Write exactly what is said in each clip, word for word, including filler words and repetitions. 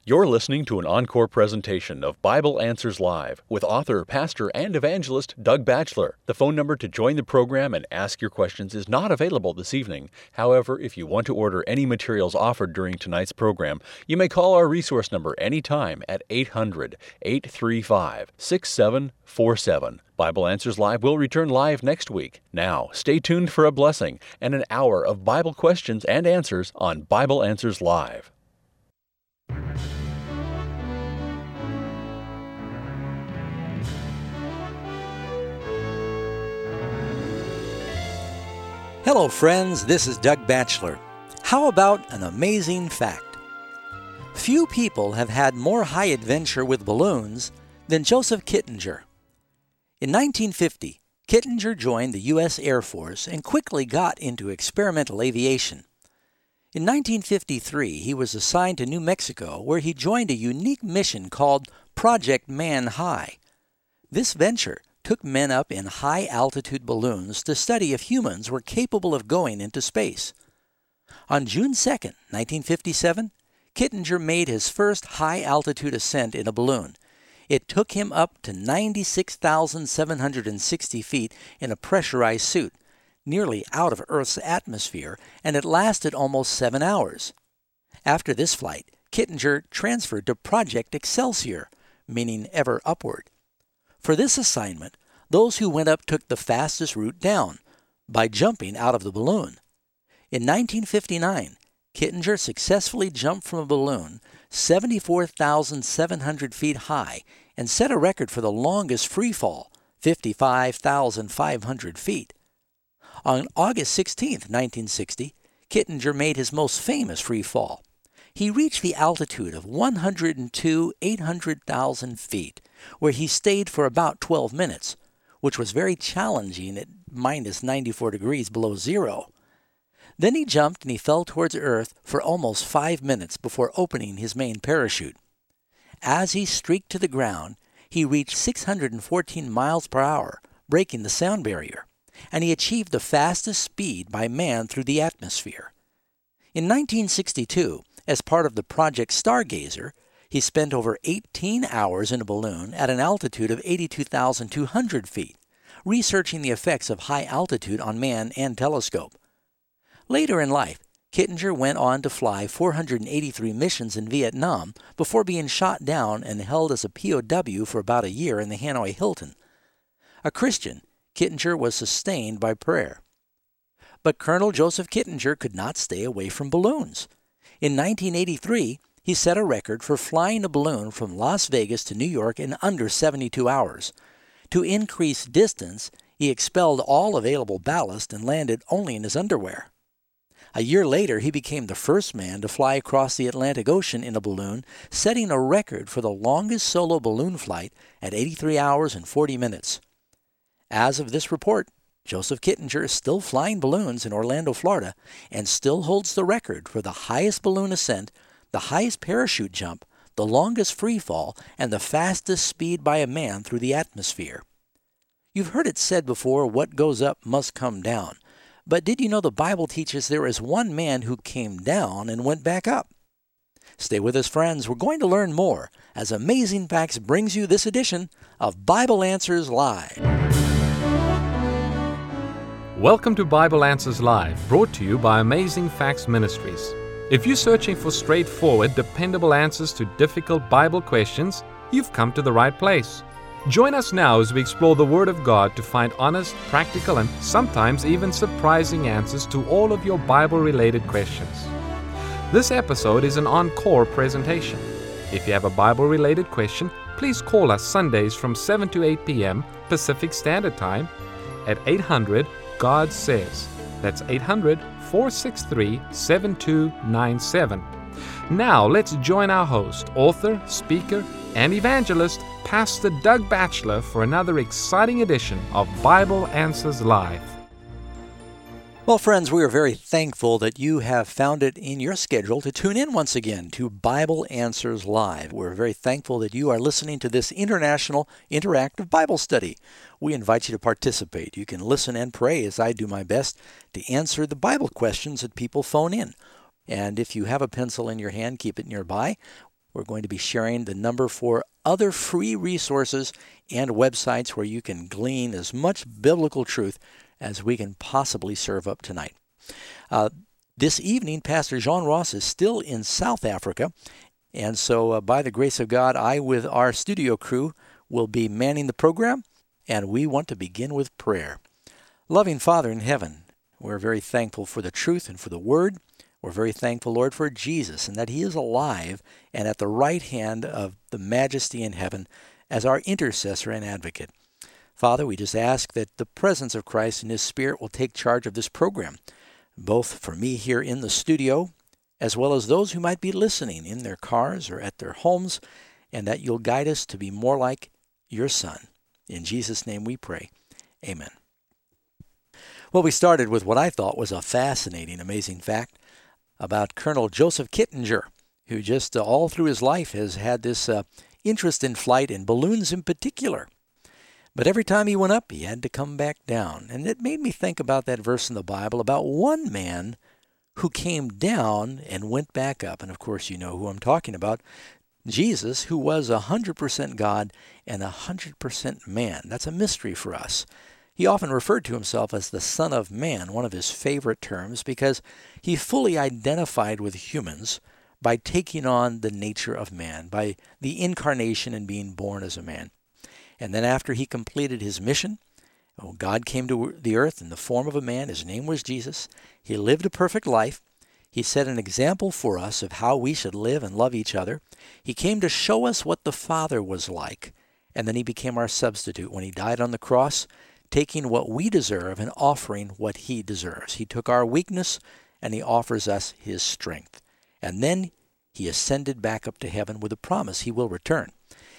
You're listening to an encore presentation of Bible Answers Live with author, pastor, and evangelist Doug Batchelor. The phone number to join the program and ask your questions is not available this evening. However, if you want to order any materials offered during tonight's program, you may call our resource number anytime at eight hundred, eight three five, six seven four seven. Bible Answers Live will return live next week. Now, stay tuned for a blessing and an hour of Bible questions and answers on Bible Answers Live. Hello friends, this is Doug Batchelor. How about an amazing fact? Few people have had more high adventure with balloons than Joseph Kittinger. In nineteen fifty, Kittinger joined the U S Air Force and quickly got into experimental aviation. In nineteen fifty-three, he was assigned to New Mexico, where he joined a unique mission called Project Man High. This venture took men up in high-altitude balloons to study if humans were capable of going into space. On June second, nineteen fifty-seven, Kittinger made his first high-altitude ascent in a balloon. It took him up to ninety-six thousand seven hundred sixty feet in a pressurized suit, nearly out of Earth's atmosphere, and it lasted almost seven hours. After this flight, Kittinger transferred to Project Excelsior, meaning ever upward. For this assignment, those who went up took the fastest route down, by jumping out of the balloon. In nineteen fifty-nine, Kittinger successfully jumped from a balloon seventy-four thousand seven hundred feet high and set a record for the longest free fall, fifty-five thousand five hundred feet. On August sixteenth, nineteen sixty, Kittinger made his most famous free fall. He reached the altitude of one hundred two thousand eight hundred feet, where he stayed for about twelve minutes, which was very challenging at minus ninety-four degrees below zero. Then he jumped and he fell towards Earth for almost five minutes before opening his main parachute. As he streaked to the ground, he reached six hundred fourteen miles per hour, breaking the sound barrier, and he achieved the fastest speed by man through the atmosphere. In nineteen sixty-two, as part of the Project Stargazer, he spent over eighteen hours in a balloon at an altitude of eighty-two thousand two hundred feet, researching the effects of high altitude on man and telescope. Later in life, Kittinger went on to fly four hundred eighty-three missions in Vietnam before being shot down and held as a P O W for about a year in the Hanoi Hilton. A Christian, Kittinger was sustained by prayer. But Colonel Joseph Kittinger could not stay away from balloons. In nineteen eighty-three, he set a record for flying a balloon from Las Vegas to New York in under seventy-two hours. To increase distance, he expelled all available ballast and landed only in his underwear. A year later, he became the first man to fly across the Atlantic Ocean in a balloon, setting a record for the longest solo balloon flight at eighty-three hours and forty minutes. As of this report, Joseph Kittinger is still flying balloons in Orlando, Florida, and still holds the record for the highest balloon ascent, the highest parachute jump, the longest free fall, and the fastest speed by a man through the atmosphere. You've heard it said before, what goes up must come down. But did you know the Bible teaches there is one man who came down and went back up? Stay with us, friends. We're going to learn more as Amazing Facts brings you this edition of Bible Answers Live. Welcome to Bible Answers Live, brought to you by Amazing Facts Ministries. If you're searching for straightforward, dependable answers to difficult Bible questions, you've come to the right place. Join us now as we explore the Word of God to find honest, practical, and sometimes even surprising answers to all of your Bible-related questions. This episode is an encore presentation. If you have a Bible-related question, please call us Sundays from seven to eight p.m. Pacific Standard Time at eight hundred God Says. That's eight hundred, four six three, seven two nine seven. Now let's join our host, author, speaker, and evangelist, Pastor Doug Batchelor, for another exciting edition of Bible Answers Live. Well, friends, we are very thankful that you have found it in your schedule to tune in once again to Bible Answers Live. We're very thankful that you are listening to this international interactive Bible study. We invite you to participate. You can listen and pray as I do my best to answer the Bible questions that people phone in. And if you have a pencil in your hand, keep it nearby. We're going to be sharing the number for other free resources and websites where you can glean as much biblical truth as we can possibly serve up tonight. Uh, this evening, Pastor John Ross is still in South Africa, and so uh, by the grace of God, I, with our studio crew, will be manning the program, and we want to begin with prayer. Loving Father in heaven, we're very thankful for the truth and for the Word. We're very thankful, Lord, for Jesus and that He is alive and at the right hand of the Majesty in heaven as our intercessor and advocate. Father, we just ask that the presence of Christ and His Spirit will take charge of this program, both for me here in the studio, as well as those who might be listening in their cars or at their homes, and that you'll guide us to be more like your Son. In Jesus' name we pray. Amen. Well, we started with what I thought was a fascinating, amazing fact about Colonel Joseph Kittinger, who just uh, all through his life has had this uh, interest in flight and balloons in particular. But every time he went up, he had to come back down. And it made me think about that verse in the Bible about one man who came down and went back up. And of course, you know who I'm talking about, Jesus, who was one hundred percent God and one hundred percent man. That's a mystery for us. He often referred to himself as the Son of Man, one of his favorite terms, because he fully identified with humans by taking on the nature of man, by the incarnation and being born as a man. And then after he completed his mission, oh, God came to the earth in the form of a man. His name was Jesus. He lived a perfect life. He set an example for us of how we should live and love each other. He came to show us what the Father was like. And then he became our substitute when he died on the cross, taking what we deserve and offering what he deserves. He took our weakness and he offers us his strength. And then he ascended back up to heaven with a promise he will return.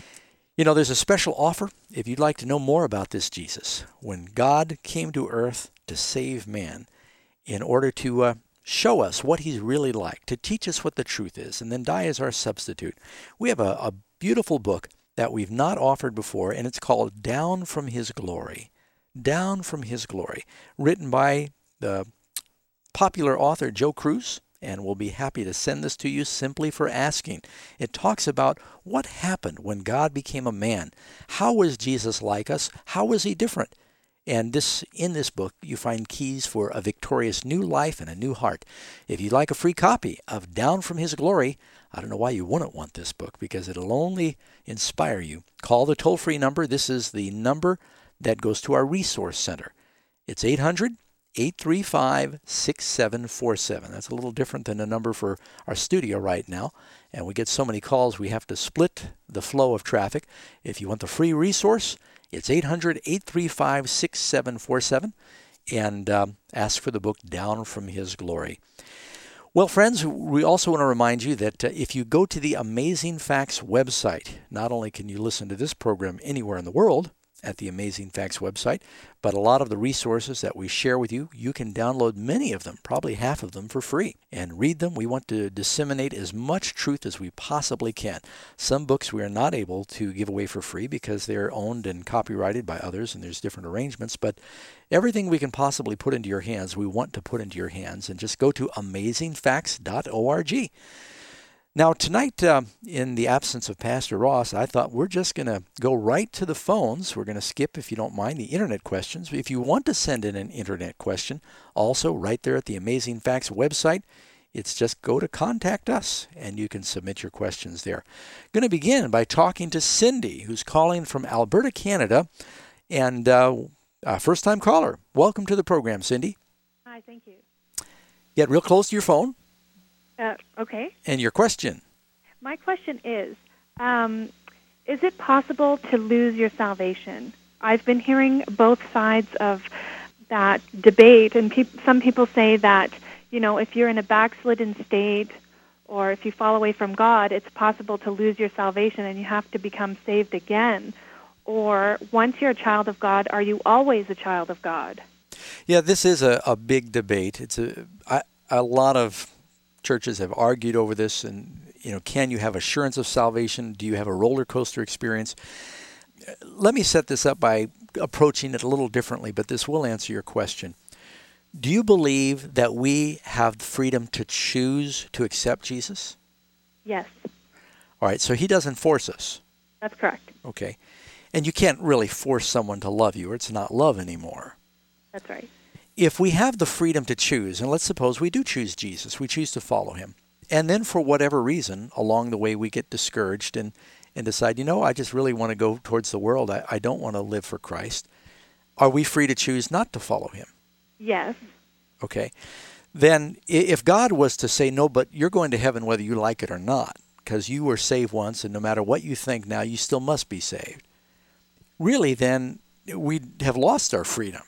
You know, there's a special offer if you'd like to know more about this Jesus. When God came to earth to save man in order to uh, show us what he's really like, to teach us what the truth is, and then die as our substitute, we have a, a beautiful book that we've not offered before, and it's called Down from His Glory. Down from His Glory, written by the popular author Joe Cruz, and we'll be happy to send this to you simply for asking. It talks about what happened when God became a man. How was Jesus like us? How was he different? And this, in this book, you find keys for a victorious new life and a new heart. If you'd like a free copy of Down from His Glory, I don't know why you wouldn't want this book, because it'll only inspire you. Call the toll-free number. This is the number that goes to our resource center. It's eight hundred, eight three five, six seven four seven. That's a little different than the number for our studio right now. And we get so many calls, we have to split the flow of traffic. If you want the free resource, it's eight hundred, eight three five, six seven four seven. And um, ask for the book Down from His Glory. Well, friends, we also want to remind you that uh, if you go to the Amazing Facts website, not only can you listen to this program anywhere in the world, at the Amazing Facts website, but a lot of the resources that we share with you, you can download many of them, probably half of them for free, and read them. We want to disseminate as much truth as we possibly can. Some books we are not able to give away for free because they're owned and copyrighted by others, and there's different arrangements, but everything we can possibly put into your hands, we want to put into your hands, and just go to amazing facts dot org. Now, tonight, uh, in the absence of Pastor Ross, I thought we're just going to go right to the phones. We're going to skip, if you don't mind, the internet questions. If you want to send in an internet question, also right there at the Amazing Facts website, it's just go to Contact Us, and you can submit your questions there. Going to begin by talking to Cindy, who's calling from Alberta, Canada, and uh, a first-time caller. Welcome to the program, Cindy. Hi, thank you. Get real close to your phone. Uh, okay. And your question? My question is, um, is it possible to lose your salvation? I've been hearing both sides of that debate, and pe- some people say that, you know, if you're in a backslidden state or if you fall away from God, it's possible to lose your salvation and you have to become saved again. Or once you're a child of God, are you always a child of God? Yeah, this is a, a big debate. It's a, I, a lot of churches have argued over this, and, you know, can you have assurance of salvation? Do you have a roller coaster experience? Let me set this up by approaching it a little differently, but this will answer your question. Do you believe that we have the freedom to choose to accept Jesus? Yes. All right, so he doesn't force us. That's correct. Okay. And you can't really force someone to love you, or it's not love anymore. That's right. If we have the freedom to choose, and let's suppose we do choose Jesus, we choose to follow him, and then for whatever reason, along the way we get discouraged and, and decide, you know, I just really want to go towards the world. I, I don't want to live for Christ. Are we free to choose not to follow him? Yes. Okay. Then if God was to say, no, but you're going to heaven whether you like it or not, because you were saved once, and no matter what you think now, you still must be saved. Really, then, we have lost our freedom.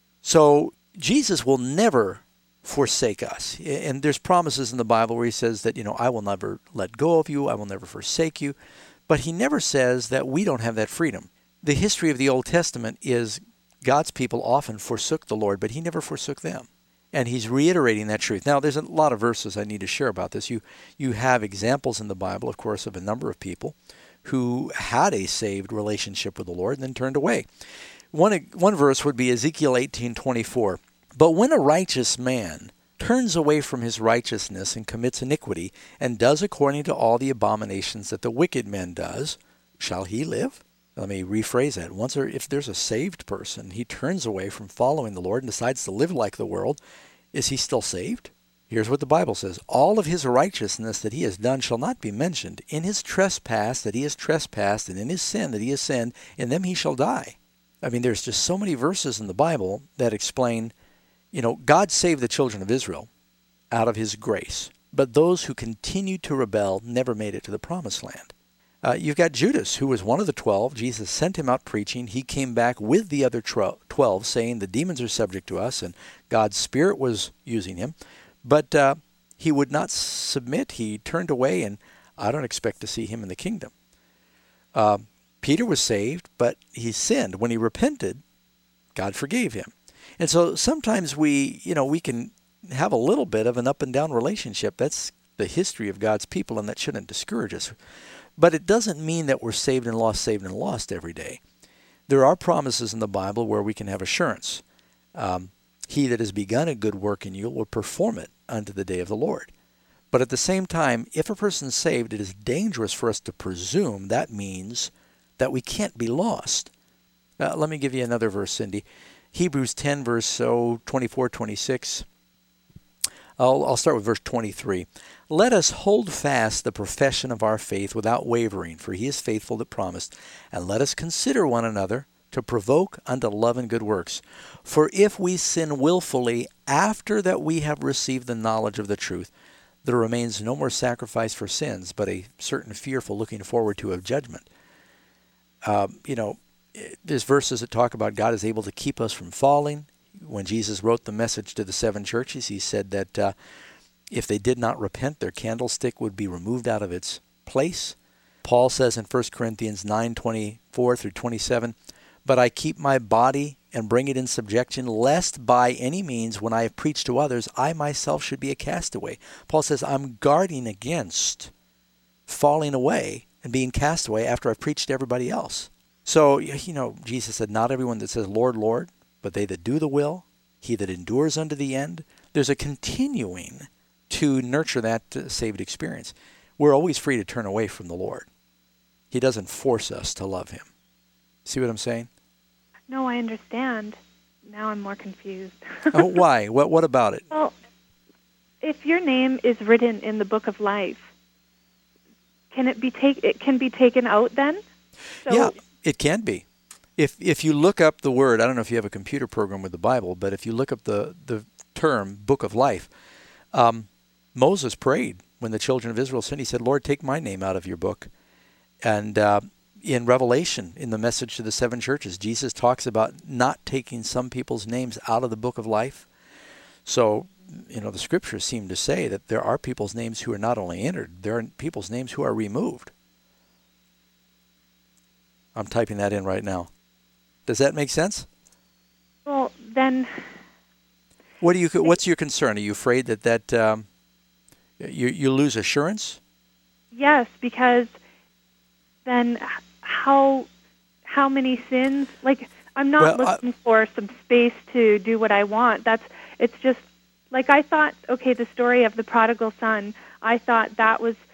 So Jesus will never forsake us. And there's promises in the Bible where he says that, you know, I will never let go of you, I will never forsake you. But he never says that we don't have that freedom. The history of the Old Testament is God's people often forsook the Lord, but he never forsook them. And he's reiterating that truth. Now, there's a lot of verses I need to share about this. You you have examples in the Bible, of course, of a number of people who had a saved relationship with the Lord and then turned away. One one verse would be Ezekiel eighteen twenty-four. But when a righteous man turns away from his righteousness and commits iniquity and does according to all the abominations that the wicked man does, shall he live? Let me rephrase that. Once there, if there's a saved person, he turns away from following the Lord and decides to live like the world, is he still saved? Here's what the Bible says. All of his righteousness that he has done shall not be mentioned. In his trespass that he has trespassed, and in his sin that he has sinned, in them he shall die. I mean, there's just so many verses in the Bible that explain, you know, God saved the children of Israel out of his grace. But those who continued to rebel never made it to the promised land. Uh, you've got Judas, who was one of the twelve. Jesus sent him out preaching. He came back with the other twelve, saying the demons are subject to us, and God's Spirit was using him. But uh, he would not submit. He turned away, and I don't expect to see him in the kingdom. Uh, Peter was saved, but he sinned. When he repented, God forgave him. And so sometimes we, you know, we can have a little bit of an up and down relationship. That's the history of God's people, and that shouldn't discourage us. But it doesn't mean that we're saved and lost, saved and lost every day. There are promises in the Bible where we can have assurance. Um, he that has begun a good work in you will perform it unto the day of the Lord. But at the same time, if a person's saved, it is dangerous for us to presume that means that we can't be lost. Uh, let me give you another verse, Cindy. Hebrews ten, verse oh, twenty-four, twenty-six. I'll, I'll start with verse twenty-three. Let us hold fast the profession of our faith without wavering, for he is faithful that promised. And let us consider one another to provoke unto love and good works. For if we sin willfully after that we have received the knowledge of the truth, there remains no more sacrifice for sins, but a certain fearful looking forward to of judgment. Uh, you know, there's verses that talk about God is able to keep us from falling. When Jesus wrote the message to the seven churches, he said that uh, if they did not repent, their candlestick would be removed out of its place. Paul says in First Corinthians nine, twenty-four through twenty-seven, but I keep my body and bring it in subjection, lest by any means, when I have preached to others, I myself should be a castaway. Paul says, I'm guarding against falling away and being cast away after I've preached to everybody else. So, you know, Jesus said, not everyone that says, Lord, Lord, but they that do the will, he that endures unto the end. There's a continuing to nurture that uh, saved experience. We're always free to turn away from the Lord. He doesn't force us to love him. See what I'm saying? No, I understand. Now I'm more confused. Oh, why? What What about it? Well, if your name is written in the book of life, can it be take? It can be taken out then? So, yeah, it can be. If if you look up the word, I don't know if you have a computer program with the Bible, but if you look up the, the term book of life, um, Moses prayed when the children of Israel sinned. He said, Lord, take my name out of your book. And uh, in Revelation, in the message to the seven churches, Jesus talks about not taking some people's names out of the book of life. So, you know, the scriptures seem to say that there are people's names who are not only entered, there are people's names who are removed. I'm typing that in right now. Does that make sense? Well, then... What do you? What's your concern? Are you afraid that, that um, you, you lose assurance? Yes, because then how how many sins? Like, I'm not well, looking I, for some space to do what I want. That's it's just like I thought. Okay, the story of the prodigal son. I thought that was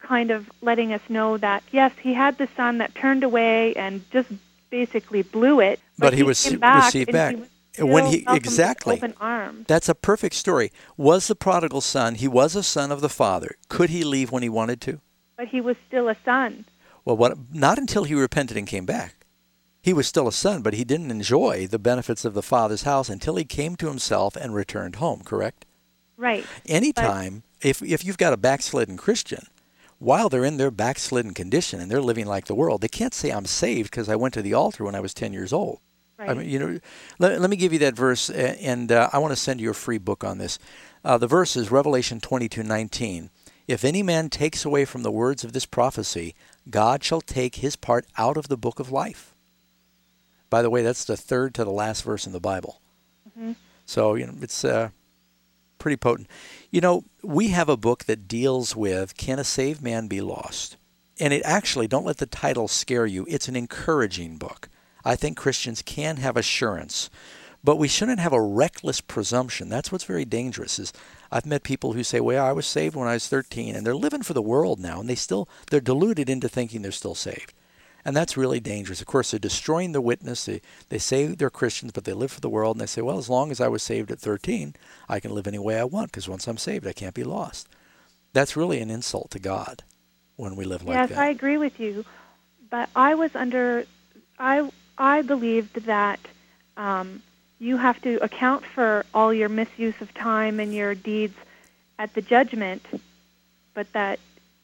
kind of letting us know that, yes, he had the son that turned away and just basically blew it. But, but he, he was came back received back. He when he exactly. With open arms. That's a perfect story. Was the prodigal son, he was a son of the father. Could he leave when he wanted to? But he was still a son. Well, what, not until he repented and came back. He was still a son, but he didn't enjoy the benefits of the father's house until he came to himself and returned home, correct? Right. Anytime, but, if if you've got a backslidden Christian, while they're in their backslidden condition and they're living like the world, they can't say, I'm saved because I went to the altar when I was ten years old. Right. I mean, you know, let, let me give you that verse, and uh, I want to send you a free book on this. Uh, the verse is Revelation twenty-two nineteen. If any man takes away from the words of this prophecy, God shall take his part out of the book of life. By the way, that's the third to the last verse in the Bible. Mm-hmm. So, you know, it's uh, pretty potent. You know, we have a book that deals with, can a saved man be lost? And it actually, don't let the title scare you. It's an encouraging book. I think Christians can have assurance, but we shouldn't have a reckless presumption. That's what's very dangerous. Is I've met people who say, well, I was saved when I was thirteen, and they're living for the world now, and they still, they're deluded into thinking they're still saved. And that's really dangerous. Of course, they're destroying the witness. They, they say they're Christians, but they live for the world, and they say, well, as long as I was saved at thirteen, I can live any way I want, because once I'm saved, I can't be lost. That's really an insult to God when we live like yes, that. Yes, I agree with you. But I was under, I, I believed that um, you have to account for all your misuse of time and your deeds at the judgment, but that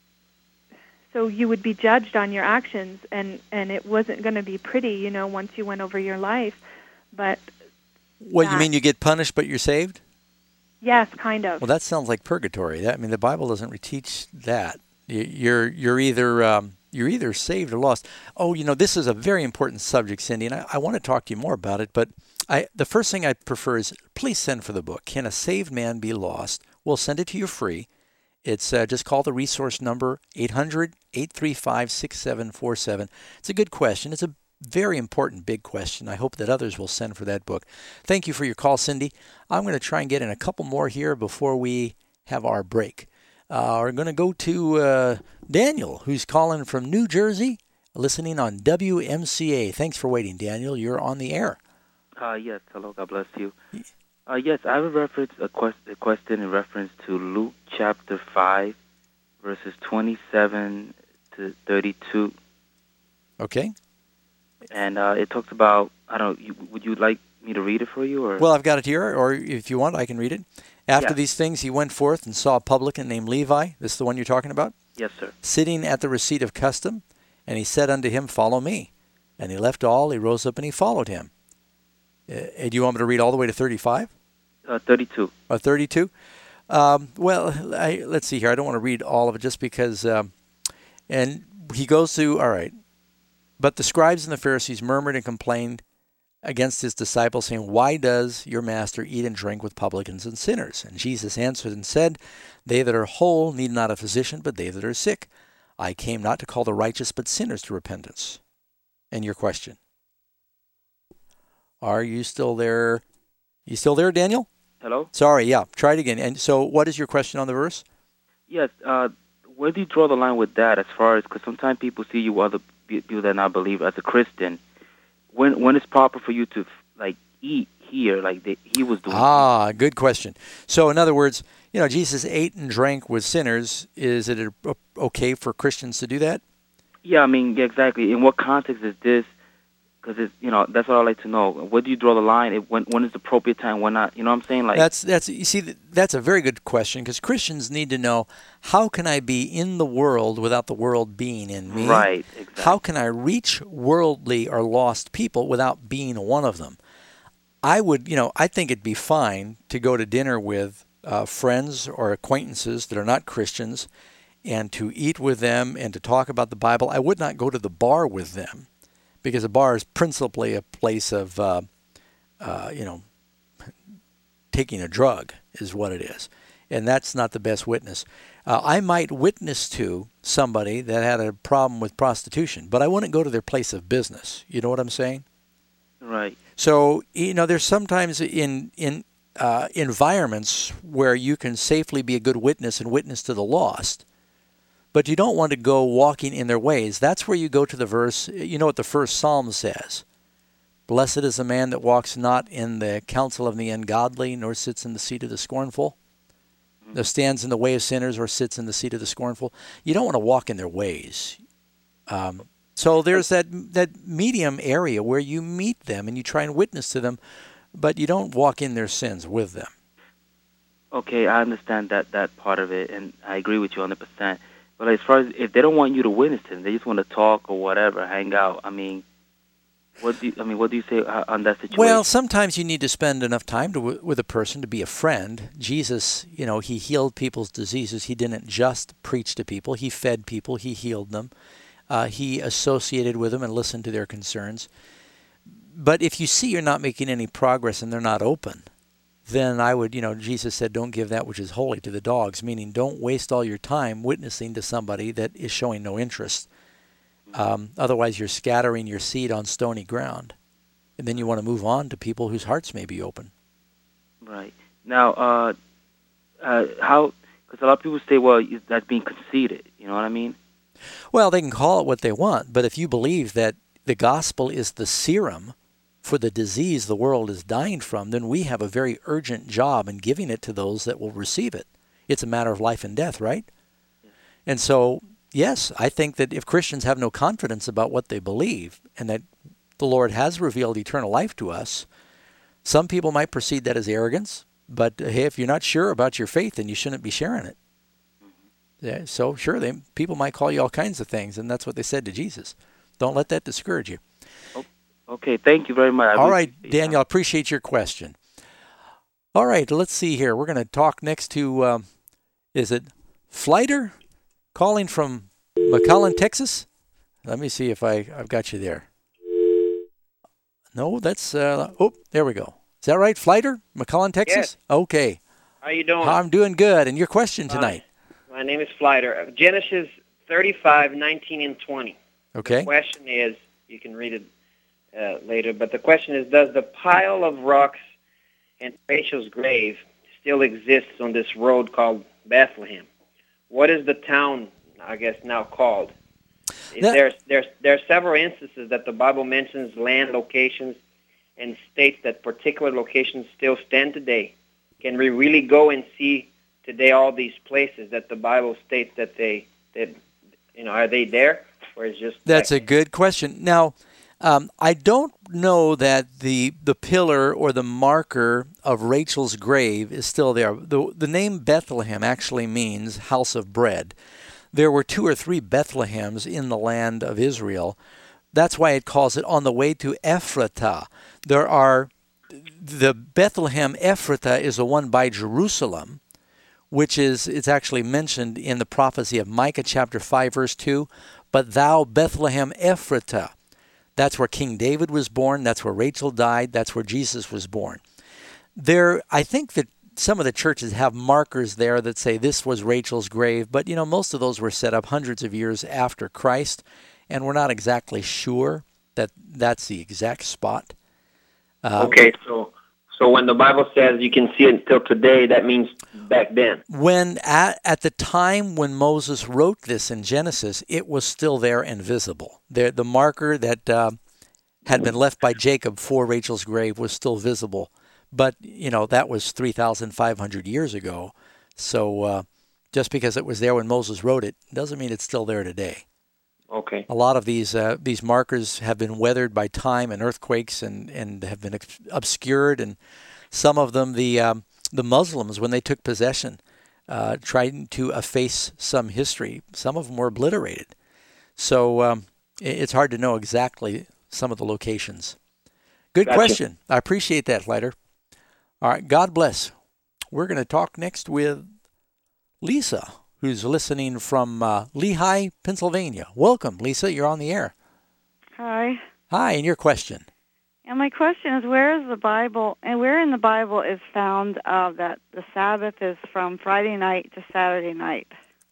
so you would be judged on your actions, and, and it wasn't going to be pretty, you know, once you went over your life. But what, you mean you get punished but you're saved? Yes, kind of. Well, that sounds like purgatory. That, I mean, the Bible doesn't teach that. You're you're either um, you're either saved or lost. Oh, you know, this is a very important subject, Cindy, and I, I want to talk to you more about it. But I the first thing I prefer is please send for the book. Can a saved man be lost? We'll send it to you free. It's uh, just call the resource number eight hundred, eight three five, six seven four seven. It's a good question. It's a very important big question. I hope that others will send for that book. Thank you for your call, Cindy. I'm going to try and get in a couple more here before we have our break. Uh, we're going to go to uh, Daniel, who's calling from New Jersey, listening on W M C A. Thanks for waiting, Daniel. You're on the air. Uh, yes, hello, God bless you. Uh, yes, I have a, reference, a, quest, a question in reference to Luke chapter five, verses twenty-seven to thirty-two. Okay. And uh, it talks about, I don't know, you, would you like me to read it for you? Or? Well, I've got it here, or if you want, I can read it. After yeah. these things, he went forth and saw a publican named Levi. This is the one you're talking about? Yes, sir. Sitting at the receipt of custom, and he said unto him, follow me. And he left all, he rose up, and he followed him. Uh, do you want me to read all the way to thirty-five? Uh, thirty-two. Or thirty-two? Um, well, I, let's see here. I don't want to read all of it just because, um, and he goes through, all right. But the scribes and the Pharisees murmured and complained against his disciples, saying, why does your master eat and drink with publicans and sinners? And Jesus answered and said, they that are whole need not a physician, but they that are sick. I came not to call the righteous, but sinners to repentance. And your question? Are you still there? You still there, Daniel? Hello? Sorry, yeah. Try it again. And so what is your question on the verse? Yes. Uh, where do you draw the line with that as far as, because sometimes people see you, other people that not believe, as a Christian. When when it's proper for you to, like, eat here, like the, he was doing? Ah, good question. So in other words, you know, Jesus ate and drank with sinners. Is it okay for Christians to do that? Yeah, I mean, yeah, exactly. In what context is this? Because it's, you know, that's what I like to know. Where do you draw the line? It, when when is the appropriate time? When not? You know what I'm saying? Like that's that's you see that's a very good question, because Christians need to know, how can I be in the world without the world being in me? Right. Exactly. How can I reach worldly or lost people without being one of them? I would, you know, I think it'd be fine to go to dinner with uh, friends or acquaintances that are not Christians, and to eat with them and to talk about the Bible. I would not go to the bar with them, because a bar is principally a place of, uh, uh, you know, taking a drug is what it is. And that's not the best witness. Uh, I might witness to somebody that had a problem with prostitution, but I wouldn't go to their place of business. You know what I'm saying? Right. So, you know, there's sometimes in, in uh, environments where you can safely be a good witness and witness to the lost. but you don't want to go walking in their ways. That's where you go to the verse, you know what the first Psalm says. Blessed is the man that walks not in the counsel of the ungodly, nor sits in the seat of the scornful, nor stands in the way of sinners, or sits in the seat of the scornful. You don't want to walk in their ways. Um, so there's that that medium area where you meet them and you try and witness to them, but you don't walk in their sins with them. Okay, I understand that, that part of it, and I agree with you one hundred percent. But as far as if they don't want you to witness to them, they just want to talk or whatever, hang out, I mean... What do you, I mean? What do you say on that situation? Well, sometimes you need to spend enough time to, with a person to be a friend. Jesus, you know, he healed people's diseases. He didn't just preach to people. He fed people. He healed them. Uh, he associated with them and listened to their concerns. But if you see you're not making any progress and they're not open, then I would, you know, Jesus said, don't give that which is holy to the dogs, meaning don't waste all your time witnessing to somebody that is showing no interest. Um, otherwise, you're scattering your seed on stony ground. And then you want to move on to people whose hearts may be open. Right. Now, uh, uh, how, because a lot of people say, well, that's being conceited. You know what I mean? Well, they can call it what they want. But if you believe that the gospel is the serum for the disease the world is dying from, then we have a very urgent job in giving it to those that will receive it. It's a matter of life and death, right? Yes. And so... yes, I think that if Christians have no confidence about what they believe and that the Lord has revealed eternal life to us, some people might perceive that as arrogance, but uh, hey, if you're not sure about your faith, then you shouldn't be sharing it. Mm-hmm. Yeah, so sure, they, people might call you all kinds of things, and that's what they said to Jesus. Don't let that discourage you. Oh, okay, thank you very much. I all right, Daniel, I appreciate your question. All right, let's see here. We're going to talk next to, um, is it Flighter? Calling from McAllen, Texas. Let me see if I, I've got you there. No, that's, uh, oh, there we go. Is that right, Flighter? McAllen, Texas? Yes. Okay. How you doing? I'm doing good. And your question tonight? Hi. My name is Flighter. Genesis thirty-five, nineteen, and twenty. Okay. The question is, you can read it uh, later, but the question is, does the pile of rocks in Rachel's grave still exist on this road called Bethlehem? What is the town, I guess, now called? That, there's, there's, there are several instances that the Bible mentions land locations and states that particular locations still stand today. Can we really go and see today all these places that the Bible states that they, that, you know, are they there? Or is just That's like, a good question. Now, um, I don't know that the the pillar or the marker of Rachel's grave is still there. The, the name Bethlehem actually means house of bread. There were two or three Bethlehems in the land of Israel. That's why it calls it on the way to Ephratah. There are, the Bethlehem Ephratah is the one by Jerusalem, which is, it's actually mentioned in the prophecy of Micah chapter five, verse two. But thou, Bethlehem Ephratah, that's where King David was born. That's where Rachel died. That's where Jesus was born. There, I think that some of the churches have markers there that say this was Rachel's grave, but you know, most of those were set up hundreds of years after Christ, and we're not exactly sure that that's the exact spot. Uh, okay, so so when the Bible says you can see it until today, that means back then. When at, at the time when Moses wrote this in Genesis, it was still there and visible. The, the marker that uh, had been left by Jacob for Rachel's grave was still visible. But, you know, that was three thousand five hundred years ago. So uh, just because it was there when Moses wrote it doesn't mean it's still there today. Okay. A lot of these uh, these markers have been weathered by time and earthquakes and, and have been obscured. And some of them, the um, the Muslims, when they took possession, uh, tried to efface some history. Some of them were obliterated. So um, it's hard to know exactly some of the locations. Good Gotcha. question. I appreciate that, Leiter. All right, God bless. We're going to talk next with Lisa, who's listening from uh, Lehigh, Pennsylvania. Welcome, Lisa. You're on the air. Hi. Hi, and your question? And my question is, where is the Bible, and where in the Bible is found uh, that the Sabbath is from Friday night to Saturday night?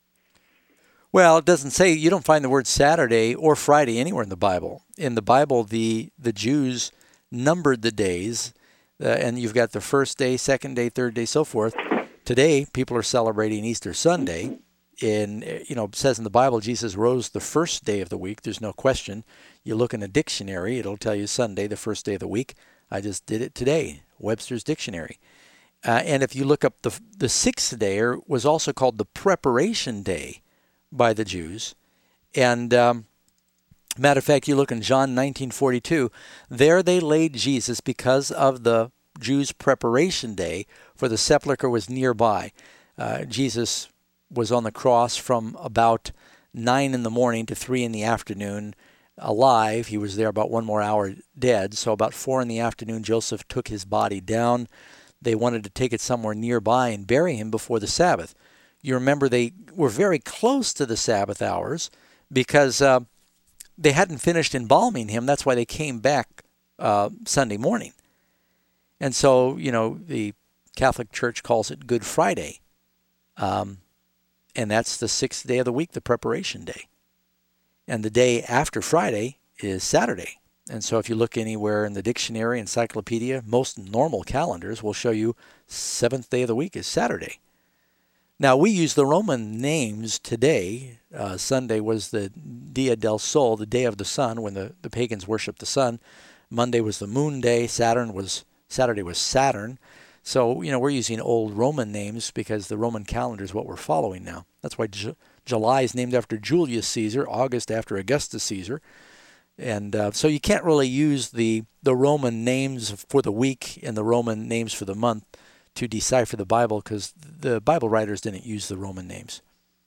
Well, it doesn't say, you don't find the word Saturday or Friday anywhere in the Bible. In the Bible, the, the Jews numbered the days, uh, and you've got the first day, second day, third day, so forth. Today, people are celebrating Easter Sunday. in, you know, it says in the Bible, Jesus rose the first day of the week. There's no question. You look in a dictionary, it'll tell you Sunday, the first day of the week. I just did it today, Webster's Dictionary. Uh, and if you look up the the sixth day, or was also called the preparation day by the Jews. And um, matter of fact, you look in John nineteen forty-two, there they laid Jesus because of the Jews' preparation day, for the sepulchre was nearby. Uh, Jesus was on the cross from about nine in the morning to three in the afternoon, alive. He was there about one more hour dead. So about four in the afternoon, Joseph took his body down. They wanted to take it somewhere nearby and bury him before the Sabbath. You remember they were very close to the Sabbath hours because uh, they hadn't finished embalming him. That's why they came back uh, Sunday morning. And so, you know, the Catholic Church calls it Good Friday. Um, and that's the sixth day of the week, the preparation day. And the day after Friday is Saturday. And so if you look anywhere in the dictionary, encyclopedia, most normal calendars will show you seventh day of the week is Saturday. Now, we use the Roman names today. Uh, Sunday was the Dia del Sol, the day of the sun, when the, the pagans worshiped the sun. Monday was the moon day. Saturn was Saturday was Saturn. So, you know, we're using old Roman names because the Roman calendar is what we're following now. That's why J- July is named after Julius Caesar, August after Augustus Caesar. And uh, so you can't really use the, the Roman names for the week and the Roman names for the month to decipher the Bible, because the Bible writers didn't use the Roman names.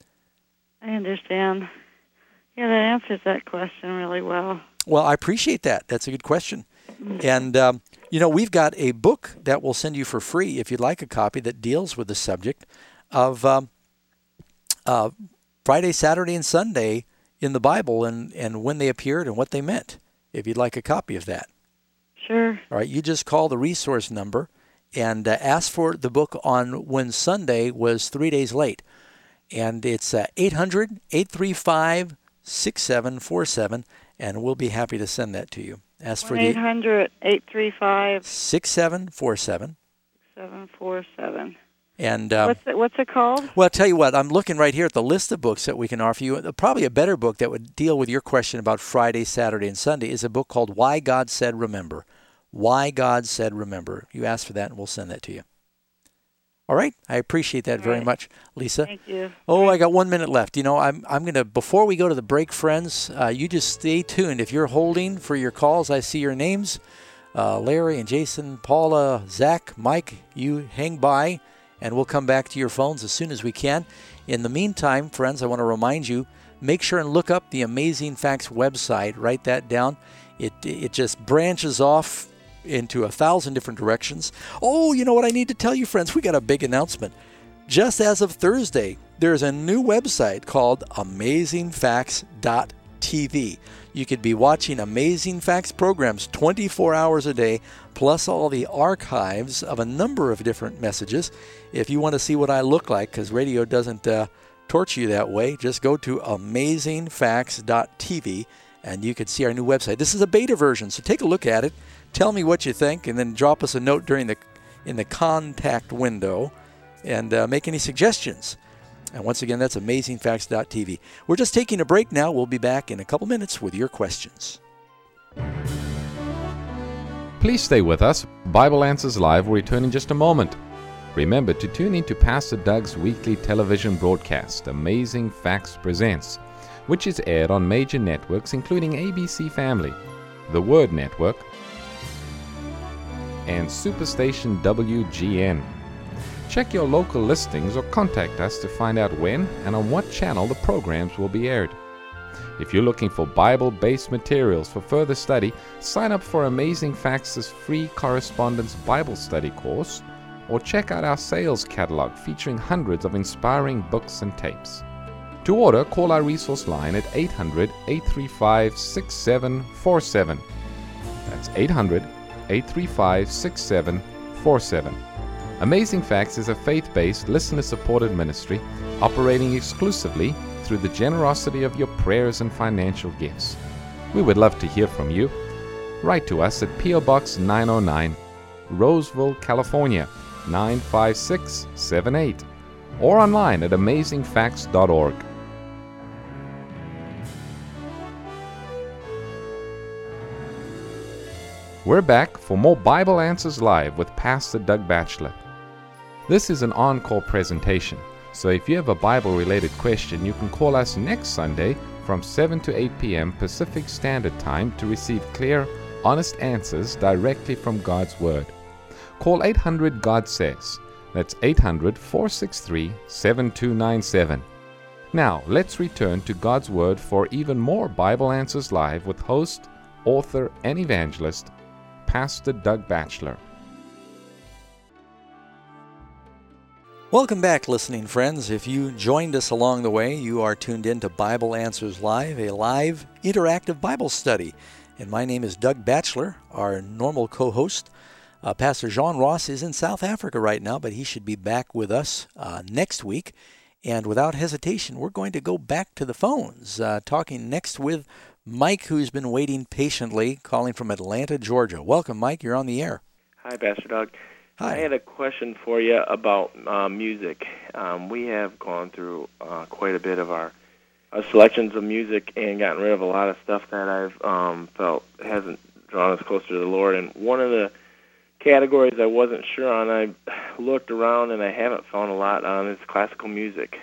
I understand. Yeah, that answers that question really well. Well, I appreciate that. That's a good question. Mm-hmm. And, um, you know, we've got a book that we'll send you for free if you'd like a copy that deals with the subject of um, uh, Friday, Saturday, and Sunday in the Bible, and, and when they appeared and what they meant, if you'd like a copy of that. Sure. All right, you just call the resource number and uh, ask for the book on when Sunday was three days late. And it's uh, eight hundred, eight three five, six seven four seven, and we'll be happy to send that to you. Ask for the eight hundred, eight three five, six seven four seven. six seven four seven. And um, what's it, what's it called? Well, I'll tell you what, I'm looking right here at the list of books that we can offer you. Probably a better book that would deal with your question about Friday, Saturday, and Sunday is a book called Why God Said Remember. Why God Said Remember. You ask for that, and we'll send that to you. All right? I appreciate that All very right. much, Lisa. Thank you. Oh, I got one minute left. You know, I'm I'm going to, before we go to the break, friends, uh, you just stay tuned. If you're holding for your calls, I see your names. Uh, Larry and Jason, Paula, Zach, Mike, you hang by, and we'll come back to your phones as soon as we can. In the meantime, friends, I want to remind you, make sure and look up the Amazing Facts website. Write that down. It it just branches off into a thousand different directions. Oh, you know what I need to tell you, friends? We got a big announcement. Just as of Thursday, there's a new website called amazing facts dot t v. You could be watching Amazing Facts programs twenty-four hours a day, plus all the archives of a number of different messages. If you want to see what I look like, because radio doesn't uh, torture you that way, just go to amazing facts dot t v and you can see our new website. This is a beta version, so take a look at it. Tell me what you think, and then drop us a note during the in the contact window, and uh, make any suggestions. And once again, that's amazing facts dot t v. We're just taking a break now. We'll be back in a couple minutes with your questions. Please stay with us. Bible Answers Live will return in just a moment. Remember to tune in to Pastor Doug's weekly television broadcast, Amazing Facts Presents, which is aired on major networks including A B C Family, The Word Network, and Superstation W G N. Check your local listings or contact us to find out when and on what channel the programs will be aired. If you're looking for Bible-based materials for further study, sign up for Amazing Facts' free correspondence Bible study course, or check out our sales catalog featuring hundreds of inspiring books and tapes. To order, call our resource line at eight hundred, eight three five, six seven four seven. That's eight hundred, eight three five, six seven four seven. Amazing Facts is a faith-based, listener-supported ministry operating exclusively through the generosity of your prayers and financial gifts. We would love to hear from you. Write to us at P O Box nine oh nine, Roseville, California, nine five six seven eight, or online at amazing facts dot org. We're back for more Bible Answers Live with Pastor Doug Batchelor. This is an encore presentation, so if you have a Bible-related question, you can call us next Sunday from seven to eight p.m. Pacific Standard Time to receive clear, honest answers directly from God's Word. Call eight hundred God Says. That's eight hundred, four six three, seven two nine seven. Now, let's return to God's Word for even more Bible Answers Live with host, author, and evangelist, Pastor Doug Batchelor. Welcome back, listening friends. If you joined us along the way, you are tuned in to Bible Answers Live, a live, interactive Bible study. And my name is Doug Batchelor, our normal co-host. Uh, Pastor John Ross is in South Africa right now, but he should be back with us uh, next week. And without hesitation, we're going to go back to the phones, uh, talking next with Mike, who's been waiting patiently, calling from Atlanta, Georgia. Welcome, Mike. You're on the air. Hi, Pastor Doug. Hi. I had a question for you about uh, music. Um, we have gone through uh, quite a bit of our, our selections of music and gotten rid of a lot of stuff that I've um, felt hasn't drawn us closer to the Lord. And one of the categories I wasn't sure on, I looked around and I haven't found a lot on, is classical music.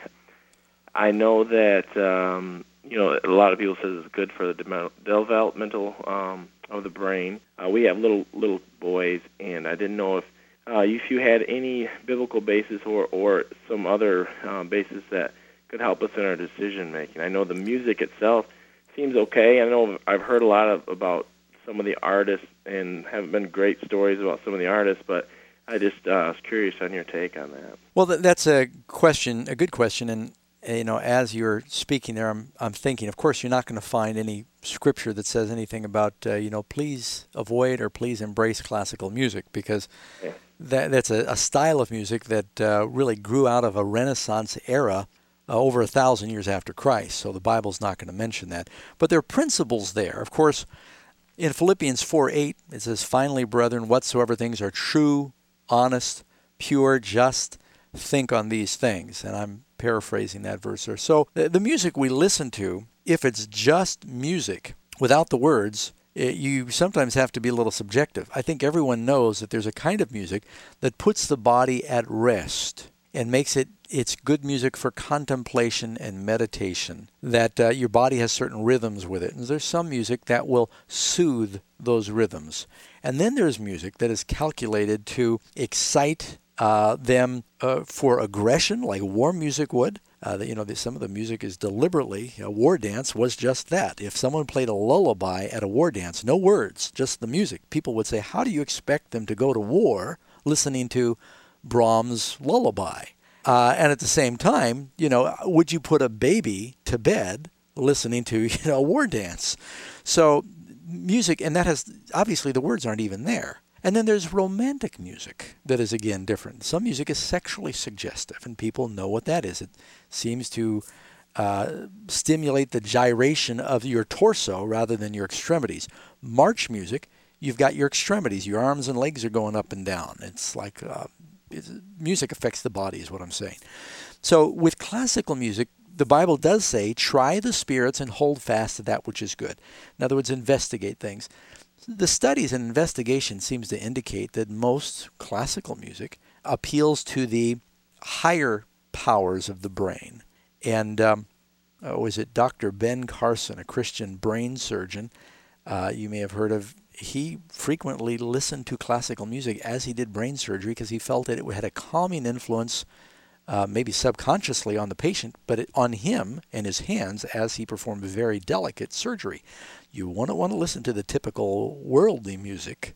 I know that... Um, You know, a lot of people say it's good for the de- developmental um, of the brain. Uh, we have little little boys, and I didn't know if uh, if you had any biblical basis or or some other uh, basis that could help us in our decision making. I know the music itself seems okay. I know I've heard a lot of, about some of the artists, and have been great stories about some of the artists, but I just uh, was curious on your take on that. Well, th- that's a question, a good question, and you know, as you're speaking there, I'm I'm thinking, of course, you're not going to find any scripture that says anything about, uh, you know, please avoid or please embrace classical music, because yeah. that that's a, a style of music that uh, really grew out of a Renaissance era uh, over a thousand years after Christ. So the Bible's not going to mention that. But there are principles there. Of course, in Philippians four eight, it says, "Finally, brethren, whatsoever things are true, honest, pure, just, think on these things." And I'm paraphrasing that verse there. So the, the music we listen to, if it's just music without the words, it, you sometimes have to be a little subjective. I think everyone knows that there's a kind of music that puts the body at rest and makes it, it's good music for contemplation and meditation, that uh, your body has certain rhythms with it. And there's some music that will soothe those rhythms. And then there's music that is calculated to excite Uh, them uh, for aggression, like war music would. Uh, the, you know, the, some of the music is deliberately, a war dance was just that. If someone played a lullaby at a war dance, no words, just the music, people would say, how do you expect them to go to war listening to Brahms' lullaby? Uh, and at the same time, you know, would you put a baby to bed listening to, you know, a war dance? So music, and that has, obviously the words aren't even there. And then there's romantic music that is, again, different. Some music is sexually suggestive, and people know what that is. It seems to uh, stimulate the gyration of your torso rather than your extremities. March music, you've got your extremities. Your arms and legs are going up and down. It's like uh, it's, music affects the body is what I'm saying. So with classical music, the Bible does say, try the spirits and hold fast to that which is good. In other words, investigate things. The studies and investigation seems to indicate that most classical music appeals to the higher powers of the brain. And um, oh, is it Doctor Ben Carson, a Christian brain surgeon? Uh, you may have heard of. He frequently listened to classical music as he did brain surgery because he felt that it had a calming influence, uh, maybe subconsciously on the patient, but it, on him and his hands as he performed very delicate surgery. You wouldn't want to listen to the typical worldly music.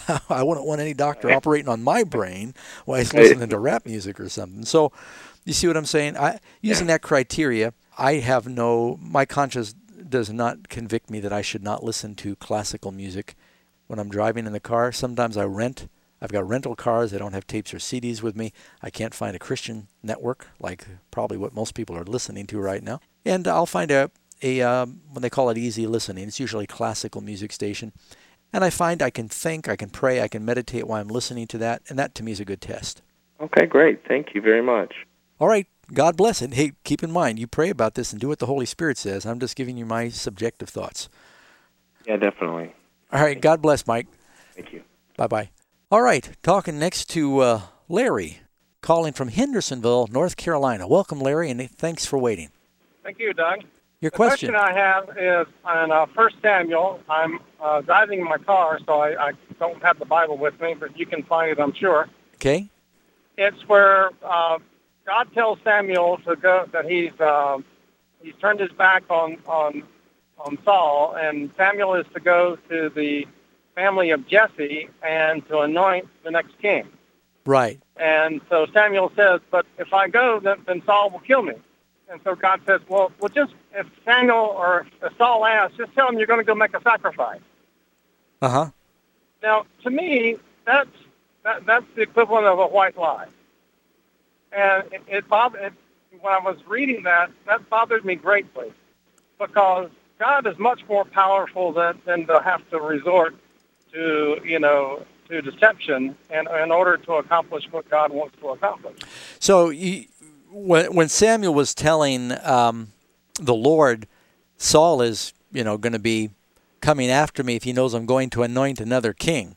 I wouldn't want any doctor operating on my brain while he's listening to rap music or something. So you see what I'm saying? I, using that criteria, I have no, my conscience does not convict me that I should not listen to classical music when I'm driving in the car. Sometimes I rent. I've got rental cars. I don't have tapes or C Ds with me. I can't find a Christian network, like probably what most people are listening to right now. And I'll find a a um, when they call it easy listening, it's usually a classical music station, and I find I can think, I can pray, I can meditate while I'm listening to that, and that to me is a good test. Okay, great. Thank you very much. All right. God bless it. Hey, keep in mind, you pray about this and do what the Holy Spirit says. I'm just giving you my subjective thoughts. Yeah, definitely. All right. God bless, Mike. Thank you. Bye-bye. All right. Talking next to uh, Larry, calling from Hendersonville, North Carolina. Welcome, Larry, and thanks for waiting. Thank you, Doug. Your the question. question I have is on uh, First Samuel. I'm uh, driving my car, so I, I don't have the Bible with me, but you can find it, I'm sure. Okay. It's where uh, God tells Samuel to go, that he's uh, he's turned his back on, on on Saul, and Samuel is to go to the family of Jesse and to anoint the next king. Right. And so Samuel says, but if I go, then, then Saul will kill me. And so God says, well, well, just if Samuel or if Saul asks, just tell him you're going to go make a sacrifice. Uh-huh. Now, to me, that's that, that's the equivalent of a white lie. And it, it bothered, it, when I was reading that, that bothered me greatly, because God is much more powerful than, than to have to resort to, you know, to deception in, in order to accomplish what God wants to accomplish. So you, when, when Samuel was telling um, the Lord, Saul is, you know, going to be coming after me if he knows I'm going to anoint another king.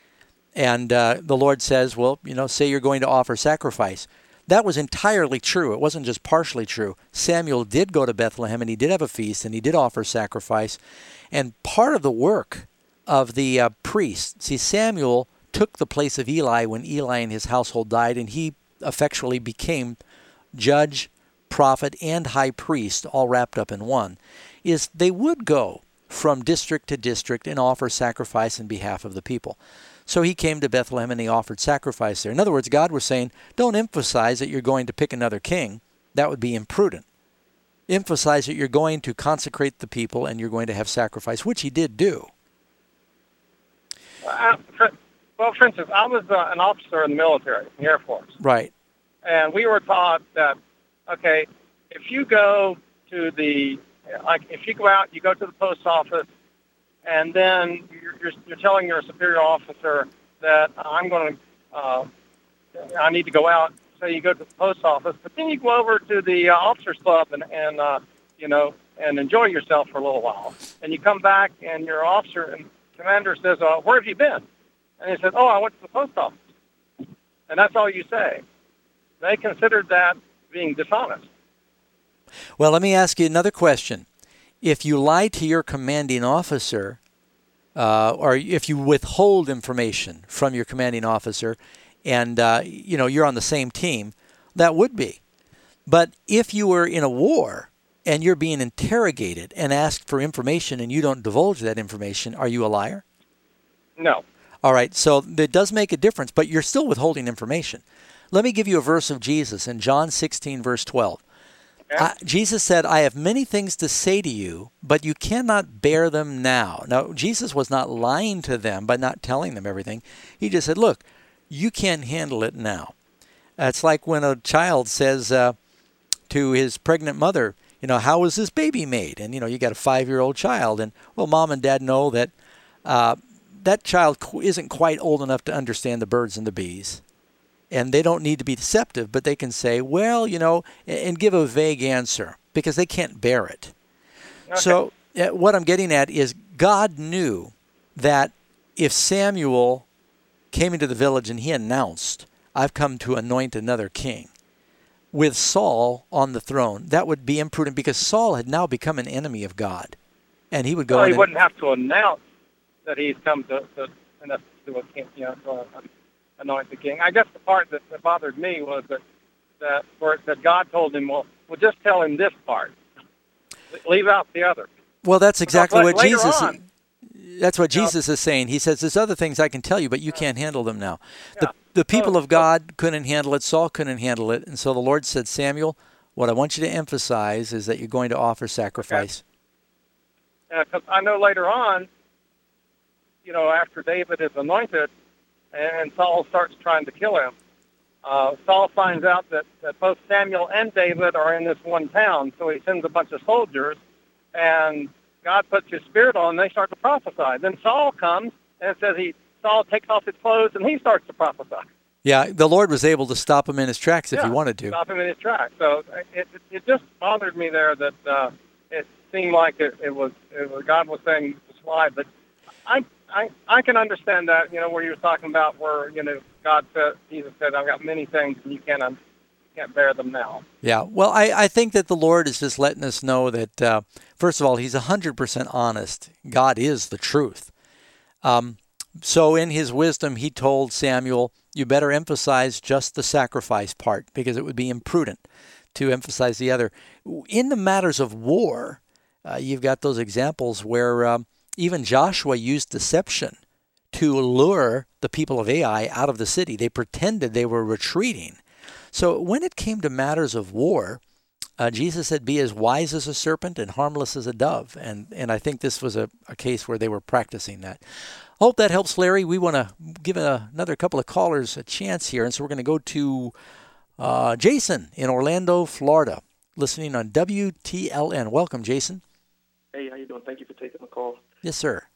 And uh, the Lord says, well, you know, say you're going to offer sacrifice. That was entirely true. It wasn't just partially true. Samuel did go to Bethlehem, and he did have a feast, and he did offer sacrifice. And part of the work of the uh, priest, see, Samuel took the place of Eli when Eli and his household died, and he effectually became judge, prophet, and high priest, all wrapped up in one, is they would go from district to district and offer sacrifice in behalf of the people. So he came to Bethlehem and he offered sacrifice there. In other words, God was saying, don't emphasize that you're going to pick another king. That would be imprudent. Emphasize that you're going to consecrate the people and you're going to have sacrifice, which he did do. Uh, for, well, for instance, I was uh, an officer in the military, in the Air Force. Right. And we were taught that, okay, if you go to the, like, if you go out, you go to the post office, and then you're, you're, you're telling your superior officer that I'm going to, uh, I need to go out. So you go to the post office, but then you go over to the uh, officers club and, and uh, you know, and enjoy yourself for a little while. And you come back, and your officer and commander says, uh, "Where have you been?" And he says, "Oh, I went to the post office." And that's all you say. They considered that being dishonest. Well, let me ask you another question. If you lie to your commanding officer, uh, or if you withhold information from your commanding officer, and uh, you know you're on the same team, that would be. But if you were in a war and you're being interrogated and asked for information and you don't divulge that information, are you a liar? No. All right, so that does make a difference, but you're still withholding information. Let me give you a verse of Jesus in John sixteen, verse twelve. Okay. Uh, Jesus said, I have many things to say to you, but you cannot bear them now. Now, Jesus was not lying to them by not telling them everything. He just said, look, you can't handle it now. Uh, it's like when a child says uh, to his pregnant mother, you know, how was this baby made? And, you know, you got a five-year-old child, and, well, mom and dad know that uh, that child isn't quite old enough to understand the birds and the bees. And they don't need to be deceptive, but they can say, well, you know, and give a vague answer because they can't bear it. Okay. So uh, what I'm getting at is God knew that if Samuel came into the village and he announced, I've come to anoint another king, with Saul on the throne, that would be imprudent because Saul had now become an enemy of God. And he would go... Well, he and, wouldn't have to announce that he's come to, to, to a king, you know, to a, anoint the king. I guess the part that, that bothered me was that that, where, that God told him, well, well, just tell him this part. Leave out the other. Well, that's exactly because what Jesus... On, That's what Jesus know, is saying. He says, there's other things I can tell you, but you can't handle them now. Yeah. The, the people so, of God couldn't handle it. Saul couldn't handle it. And so the Lord said, Samuel, what I want you to emphasize is that you're going to offer sacrifice. Because okay. uh, I know later on, you know, after David is anointed and Saul starts trying to kill him, uh, Saul finds out that, that both Samuel and David are in this one town. So he sends a bunch of soldiers, and God puts his spirit on, and they start to prophesy. Then Saul comes, and it says he Saul takes off his clothes, and he starts to prophesy. Yeah, the Lord was able to stop him in his tracks if yeah, he wanted to. Stop him in his tracks. So it, it, it just bothered me there that uh, it seemed like it, it, was, it was God was saying he was why, but I, I I can understand that, you know, where you were talking about where, you know, God said, Jesus said, I've got many things and you can't, um, can't bear them now. Yeah, well, I, I think that the Lord is just letting us know that, uh, first of all, he's one hundred percent honest. God is the truth. Um, so in his wisdom, he told Samuel, you better emphasize just the sacrifice part because it would be imprudent to emphasize the other. In the matters of war, uh, you've got those examples where um, even Joshua used deception to lure the people of Ai out of the city. They pretended they were retreating. So when it came to matters of war, uh, Jesus said, be as wise as a serpent and harmless as a dove. And and I think this was a, a case where they were practicing that. Hope that helps, Larry. We want to give a, another couple of callers a chance here. And so we're going to go to uh, Jason in Orlando, Florida, listening on W T L N. Welcome, Jason. Hey, how you doing? Thank you for taking the call. Yes, sir.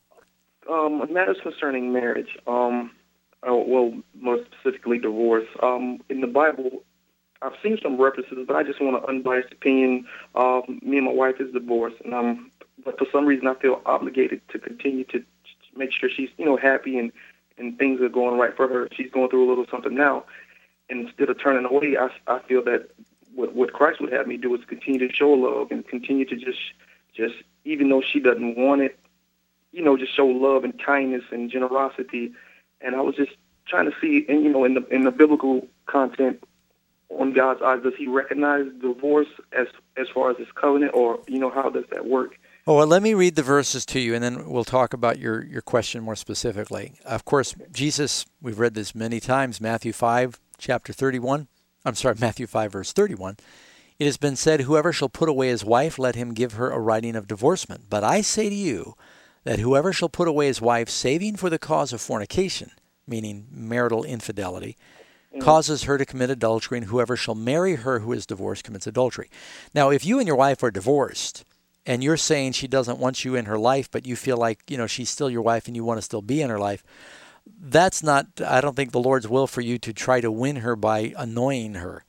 Um, matters concerning marriage, um, oh, well, more specifically divorce. Um, in the Bible, I've seen some references, but I just want an unbiased opinion. Uh, me and my wife is divorced, and um, but for some reason I feel obligated to continue to make sure she's, you know, happy and, and things are going right for her. She's going through a little something now, and instead of turning away, I, I feel that what, what Christ would have me do is continue to show love and continue to just, just even though she doesn't want it, you know, just show love and kindness and generosity. And I was just trying to see, and you know, in the in the biblical content, on God's eyes, does he recognize divorce as as far as his covenant, or, you know, how does that work? Oh, well, let me read the verses to you, and then we'll talk about your, your question more specifically. Of course, Jesus, we've read this many times, Matthew five, chapter thirty-one. I'm sorry, Matthew five, verse thirty-one. It has been said, whoever shall put away his wife, let him give her a writing of divorcement. But I say to you that whoever shall put away his wife, saving for the cause of fornication, meaning marital infidelity, mm-hmm. causes her to commit adultery, and whoever shall marry her who is divorced commits adultery. Now, if you and your wife are divorced, and you're saying she doesn't want you in her life, but you feel like, you know, she's still your wife and you want to still be in her life, that's not, I don't think, the Lord's will for you to try to win her by annoying her.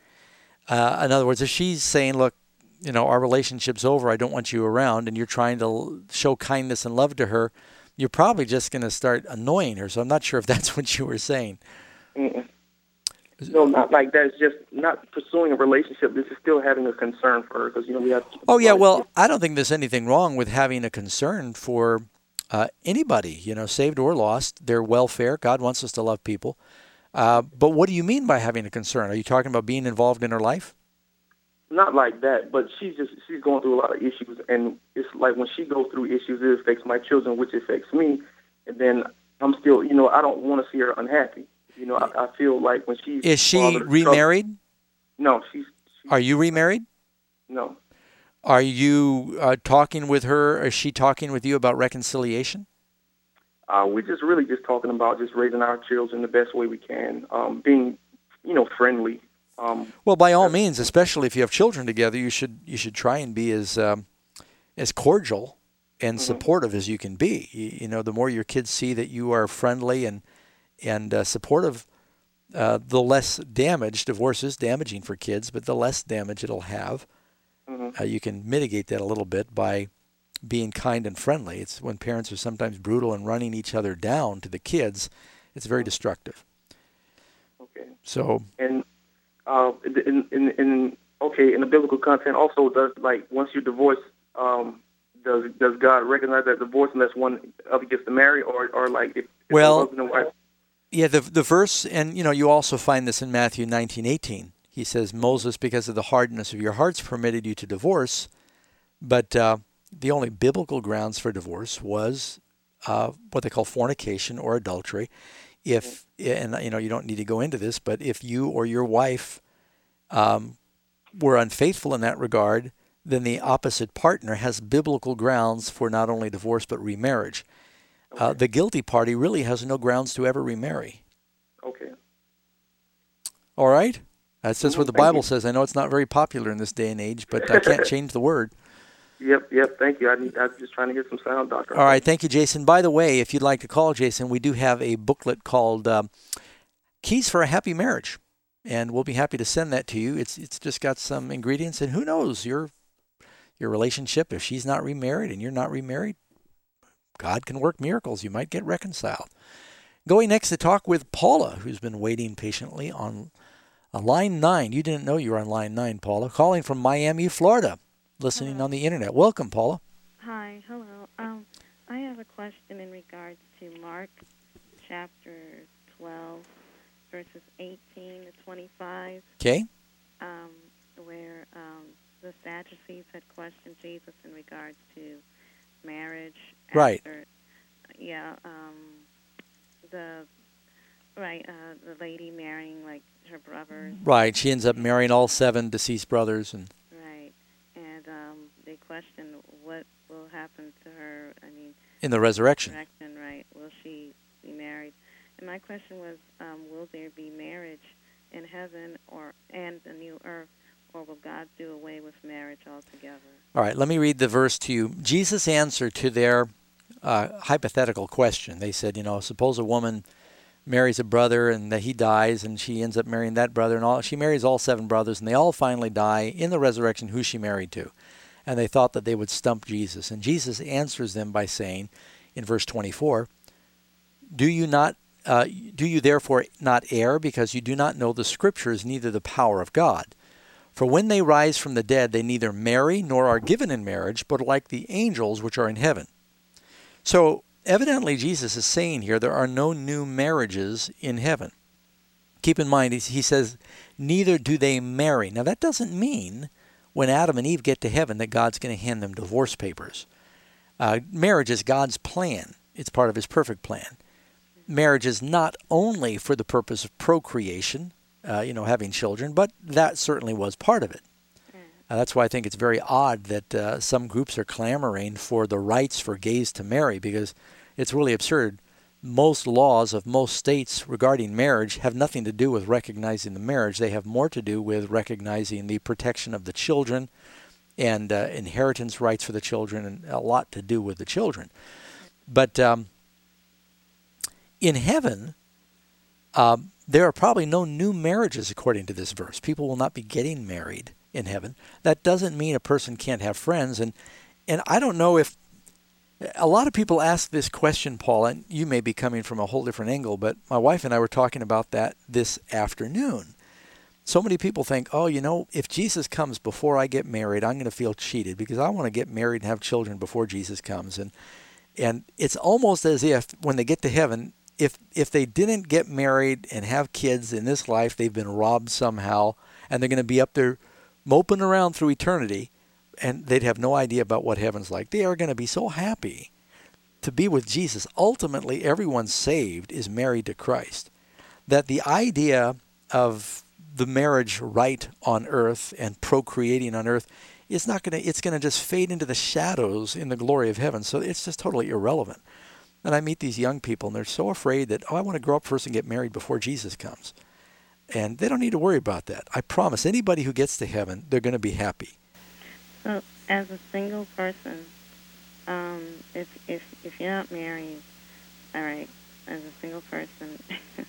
Uh, in other words, if she's saying, look, you know, our relationship's over, I don't want you around, and you're trying to show kindness and love to her, you're probably just going to start annoying her. So I'm not sure if that's what you were saying. Mm-mm. No, not like that. It's just not pursuing a relationship. This is still having a concern for her because, you know, we have... Oh, yeah, well, I don't think there's anything wrong with having a concern for uh, anybody, you know, saved or lost, their welfare. God wants us to love people. Uh, but what do you mean by having a concern? Are you talking about being involved in her life? Not like that, but she's just she's going through a lot of issues, and it's like when she goes through issues, it affects my children, which affects me, and then I'm still, you know, I don't want to see her unhappy. You know, I, I feel like when she's... Is she remarried? Trouble, no, she's, she's... Are you remarried? No. Are you uh, talking with her? Is she talking with you about reconciliation? Uh, we're just really just talking about just raising our children the best way we can, um, being, you know, friendly. Um, well, by all means, especially if you have children together, you should you should try and be as um, as cordial and mm-hmm. supportive as you can be. You, you know, the more your kids see that you are friendly and and uh, supportive, uh, the less damage. Divorce is damaging for kids, but the less damage it'll have. Mm-hmm. Uh, you can mitigate that a little bit by being kind and friendly. It's when parents are sometimes brutal and running each other down to the kids, it's very destructive. Okay. So. And uh, in, in in okay, in the biblical content also, does like once you divorce, um, does does God recognize that divorce unless one other gets to marry, or or like if, if well, husband and wife? Yeah, the the verse, and you know, you also find this in Matthew nineteen eighteen. He says, Moses, because of the hardness of your hearts, permitted you to divorce, but uh, the only biblical grounds for divorce was uh, what they call fornication or adultery. If, and you know, you don't need to go into this, but if you or your wife um, were unfaithful in that regard, then the opposite partner has biblical grounds for not only divorce but remarriage. Okay. Uh, the guilty party really has no grounds to ever remarry. Okay. All right? That's just Mm-hmm. what the Thank Bible you. says. I know it's not very popular in this day and age, but I can't change the word. Yep, yep. Thank you. I need, I'm just trying to get some sound doctrine. All right. Thank you, Jason. By the way, if you'd like to call Jason, we do have a booklet called um, Keys for a Happy Marriage. And we'll be happy to send that to you. It's it's just got some ingredients, and who knows, your your relationship, if she's not remarried and you're not remarried, God can work miracles. You might get reconciled. Going next to talk with Paula, who's been waiting patiently on uh, line nine. You didn't know you were on line nine, Paula. Calling from Miami, Florida, listening Hello. on the internet. Welcome, Paula. Hi, hello. Um, I have a question in regards to Mark chapter twelve, verses eighteen to twenty-five. Okay. Um, where um, the Sadducees had questioned Jesus in regards to marriage. Right. After, yeah. Um, the right. Uh, the lady marrying like her brothers. Right. She ends up marrying all seven deceased brothers, and Right. And um, they question what will happen to her. I mean. in the resurrection. Resurrection, right. Will she be married? And my question was, um, will there be marriage in heaven or and the new earth, or will God do away with marriage altogether? All right, let me read the verse to you. Jesus' answer to their uh, hypothetical question. They said, you know, suppose a woman marries a brother and that he dies and she ends up marrying that brother, and all she marries all seven brothers and they all finally die. In the resurrection, who's she married to? And they thought that they would stump Jesus. And Jesus answers them by saying in verse twenty-four, do you not Uh, do you therefore not err, because you do not know the Scriptures, neither the power of God? For when they rise from the dead, they neither marry nor are given in marriage, but are like the angels which are in heaven. So evidently Jesus is saying here there are no new marriages in heaven. Keep in mind, he says, neither do they marry. Now that doesn't mean when Adam and Eve get to heaven that God's going to hand them divorce papers. Uh, marriage is God's plan. It's part of his perfect plan. Marriage is not only for the purpose of procreation, uh, you know, having children, but that certainly was part of it. Uh, that's why I think it's very odd that uh, some groups are clamoring for the rights for gays to marry, because it's really absurd. Most laws of most states regarding marriage have nothing to do with recognizing the marriage. They have more to do with recognizing the protection of the children and uh, inheritance rights for the children, and a lot to do with the children. But um, in heaven, um, there are probably no new marriages according to this verse. People will not be getting married in heaven. That doesn't mean a person can't have friends. And, and I don't know if a lot of people ask this question, Paul, and you may be coming from a whole different angle, but my wife and I were talking about that this afternoon. So many people think, oh, you know, if Jesus comes before I get married, I'm going to feel cheated because I want to get married and have children before Jesus comes. And and it's almost as if when they get to heaven, if if they didn't get married and have kids in this life, they've been robbed somehow, and they're going to be up there moping around through eternity, and they'd have no idea about what heaven's like. They are going to be so happy to be with Jesus. Ultimately, everyone saved is married to Christ. That the idea of the marriage right on earth and procreating on earth is not going to, it's going to just fade into the shadows in the glory of heaven. So it's just totally irrelevant. And I meet these young people, and they're so afraid that, oh, I want to grow up first and get married before Jesus comes. And they don't need to worry about that. I promise anybody who gets to heaven, they're going to be happy. So, as a single person, um, if if if you're not married, all right, as a single person,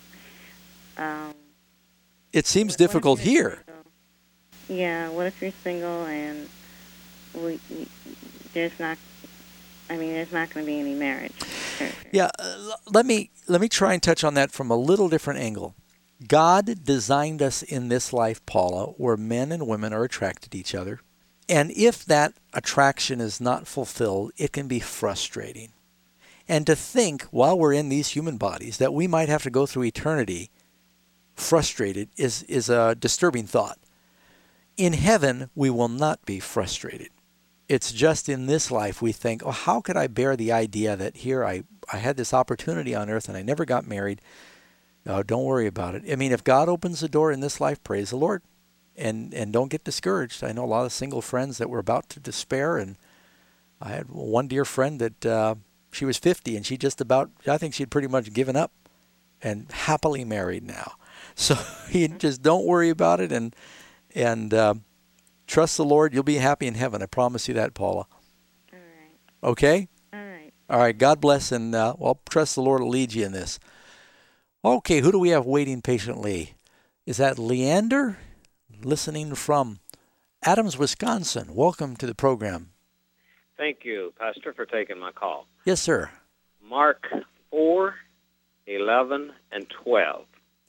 um, it seems what, difficult what here. Single? Yeah, what if you're single and we, we, there's not? I mean, there's not going to be any marriage. Sure, sure. Yeah, uh, let me let me try and touch on that from a little different angle. God designed us in this life, Paula, where men and women are attracted to each other. And if that attraction is not fulfilled, it can be frustrating. And to think, while we're in these human bodies, that we might have to go through eternity frustrated is, is a disturbing thought. In heaven, we will not be frustrated. It's just in this life we think, oh, how could I bear the idea that here I, I had this opportunity on earth and I never got married? No, don't worry about it. I mean, if God opens the door in this life, praise the Lord. And and don't get discouraged. I know a lot of single friends that were about to despair, and I had one dear friend that uh, she was fifty, and she just about, I think she'd pretty much given up and happily married now. So you just don't worry about it, and and uh, trust the Lord. You'll be happy in heaven. I promise you that, Paula. All right. Okay? All right. All right. God bless, and uh, well, trust the Lord will lead you in this. Okay, who do we have waiting patiently? Is that Leander, listening from Adams, Wisconsin? Welcome to the program. Thank you, Pastor, for taking my call. Yes, sir. Mark four, eleven, and twelve.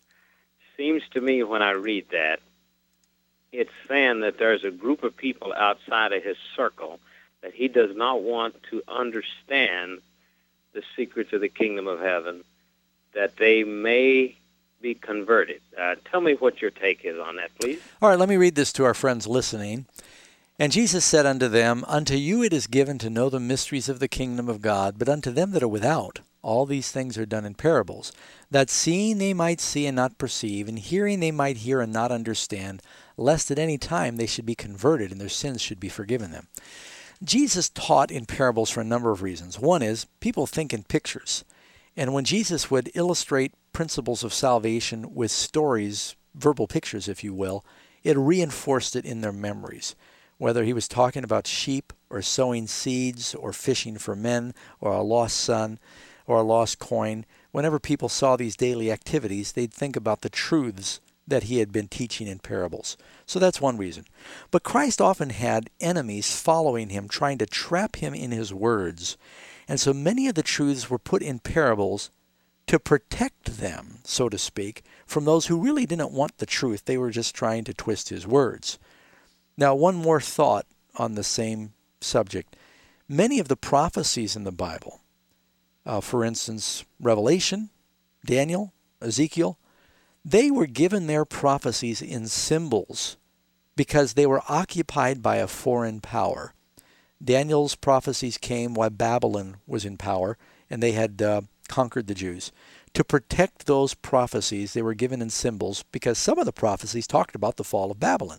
Seems to me when I read that, it's saying that there's a group of people outside of his circle that he does not want to understand the secrets of the kingdom of heaven, that they may be converted. Uh, tell me what your take is on that, please. All right, let me read this to our friends listening. And Jesus said unto them, Unto you it is given to know the mysteries of the kingdom of God, but unto them that are without, all these things are done in parables, that seeing they might see and not perceive, and hearing they might hear and not understand, lest at any time they should be converted and their sins should be forgiven them. Jesus taught in parables for a number of reasons. One is people think in pictures. And when Jesus would illustrate principles of salvation with stories, verbal pictures, if you will, it reinforced it in their memories. Whether he was talking about sheep or sowing seeds or fishing for men or a lost son or a lost coin, whenever people saw these daily activities, they'd think about the truths that he had been teaching in parables. So that's one reason. But Christ often had enemies following him, trying to trap him in his words. And so many of the truths were put in parables to protect them, so to speak, from those who really didn't want the truth. They were just trying to twist his words. Now, one more thought on the same subject. Many of the prophecies in the Bible, uh, for instance, Revelation, Daniel, Ezekiel, they were given their prophecies in symbols because they were occupied by a foreign power. Daniel's prophecies came while Babylon was in power, and they had uh, conquered the Jews. To protect those prophecies, they were given in symbols because some of the prophecies talked about the fall of Babylon.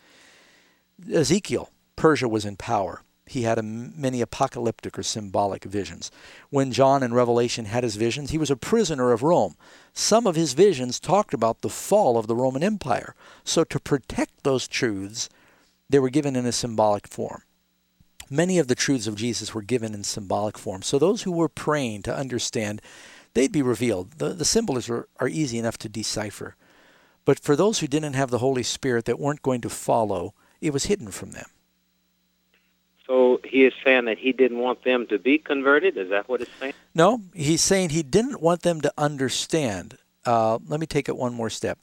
Ezekiel, Persia was in power. He had a, many apocalyptic or symbolic visions. When John in Revelation had his visions, he was a prisoner of Rome. Some of his visions talked about the fall of the Roman Empire. So to protect those truths, they were given in a symbolic form. Many of the truths of Jesus were given in symbolic form. So those who were praying to understand, they'd be revealed. The, the symbols are, are easy enough to decipher. But for those who didn't have the Holy Spirit that weren't going to follow, it was hidden from them. So he is saying that he didn't want them to be converted? Is that what it's saying? No, he's saying he didn't want them to understand. Uh, let me take it one more step.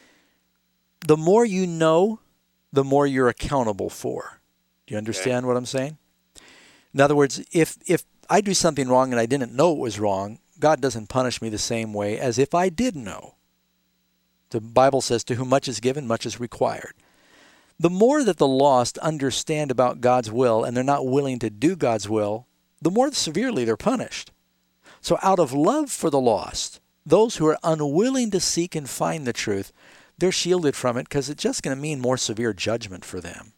The more you know, the more you're accountable for. Do you understand okay. what I'm saying? In other words, if if I do something wrong and I didn't know it was wrong, God doesn't punish me the same way as if I did know. The Bible says, to whom much is given, much is required. The more that the lost understand about God's will and they're not willing to do God's will, the more severely they're punished. So out of love for the lost, those who are unwilling to seek and find the truth, they're shielded from it because it's just going to mean more severe judgment for them.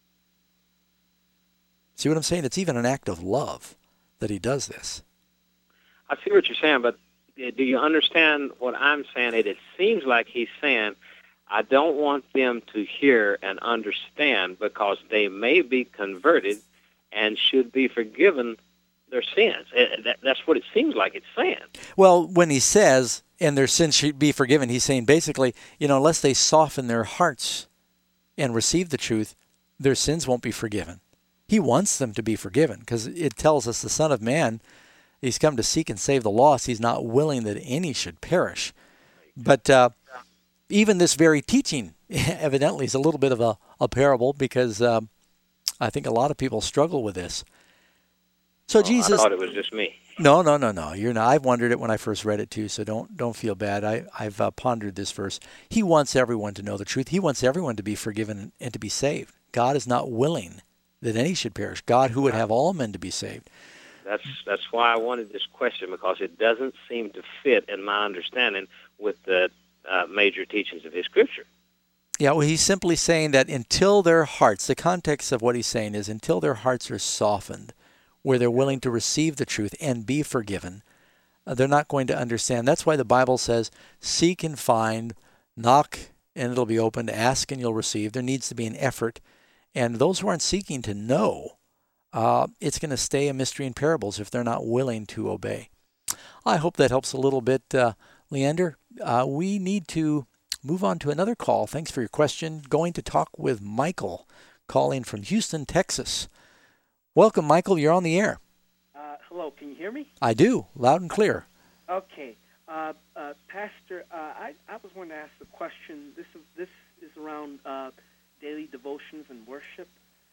See what I'm saying? It's even an act of love that he does this. I see what you're saying, but do you understand what I'm saying? It, it seems like he's saying, I don't want them to hear and understand because they may be converted and should be forgiven their sins. That, that's what it seems like it's saying. Well, when he says, and their sins should be forgiven, he's saying basically, you know, unless they soften their hearts and receive the truth, their sins won't be forgiven. He wants them to be forgiven because it tells us the Son of Man, he's come to seek and save the lost. He's not willing that any should perish. But uh, even this very teaching evidently is a little bit of a, a parable because uh, I think a lot of people struggle with this. So oh, Jesus, I thought it was just me. No, no, no, no. You're not. I've wondered it when I first read it too. So don't don't feel bad. I I've uh, pondered this verse. He wants everyone to know the truth. He wants everyone to be forgiven and to be saved. God is not willing that any should perish. God, who would have all men to be saved. That's that's why I wanted this question, because it doesn't seem to fit in my understanding with the uh, major teachings of his Scripture. Yeah, well, he's simply saying that until their hearts, the context of what he's saying is until their hearts are softened, where they're willing to receive the truth and be forgiven, uh, they're not going to understand. That's why the Bible says, seek and find, knock and it'll be opened, ask and you'll receive. There needs to be an effort. And those who aren't seeking to know, uh, it's going to stay a mystery in parables if they're not willing to obey. I hope that helps a little bit. Uh, Leander, uh, we need to move on to another call. Thanks for your question. Going to talk with Michael, calling from Houston, Texas. Welcome, Michael. You're on the air. Uh, hello. Can you hear me? I do, loud and clear. Okay. Uh, uh, Pastor, uh, I, I was wanting to ask a question. This is, this is around uh, daily devotions and worship.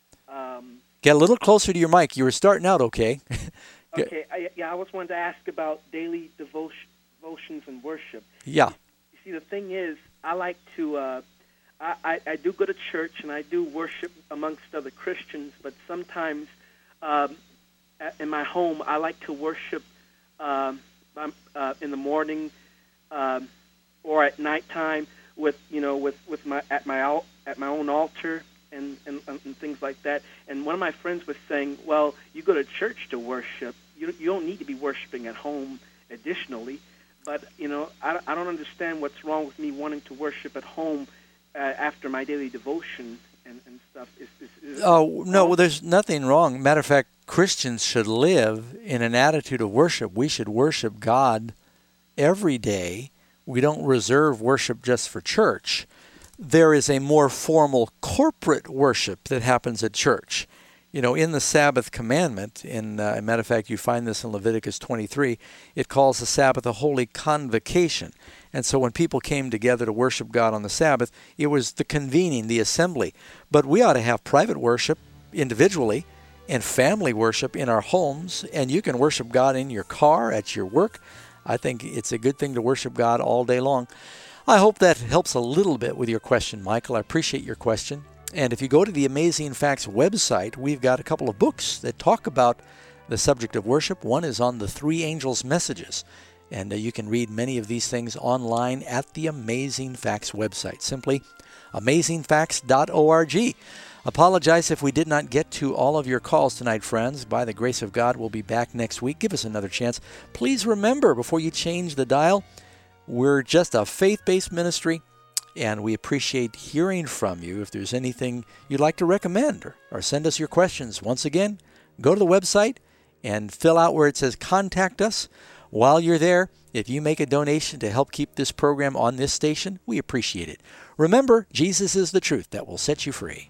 Um, Get a little closer to your mic. You were starting out okay. okay. I, yeah, I was wanting to ask about daily devotion, devotions and worship. Yeah. You see, the thing is, I like to, uh, I, I, I do go to church and I do worship amongst other Christians, but sometimes um, in my home I like to worship um, uh, in the morning um, or at nighttime with, you know, with, with my at my al- at my own altar and, and, and things like that. And one of my friends was saying, well, you go to church to worship. You, you don't need to be worshiping at home additionally. But, you know, I, I don't understand what's wrong with me wanting to worship at home uh, after my daily devotion and, and stuff. Is, is, is oh, no, well, there's nothing wrong. Matter of fact, Christians should live in an attitude of worship. We should worship God every day. We don't reserve worship just for church. There is a more formal corporate worship that happens at church. You know, in the Sabbath commandment, in uh, a matter of fact, you find this in Leviticus twenty-three, it calls the Sabbath a holy convocation. And so when people came together to worship God on the Sabbath, it was the convening, the assembly. But we ought to have private worship individually and family worship in our homes, and you can worship God in your car, at your work. I think it's a good thing to worship God all day long. I hope that helps a little bit with your question, Michael. I appreciate your question. And if you go to the Amazing Facts website, we've got a couple of books that talk about the subject of worship. One is on the three angels' messages. And uh, you can read many of these things online at the Amazing Facts website. Simply amazing facts dot org. Apologize if we did not get to all of your calls tonight, friends. By the grace of God, we'll be back next week. Give us another chance. Please remember, before you change the dial, we're just a faith-based ministry, and we appreciate hearing from you. If there's anything you'd like to recommend or, or send us your questions, once again, go to the website and fill out where it says Contact Us. While you're there, if you make a donation to help keep this program on this station, we appreciate it. Remember, Jesus is the truth that will set you free.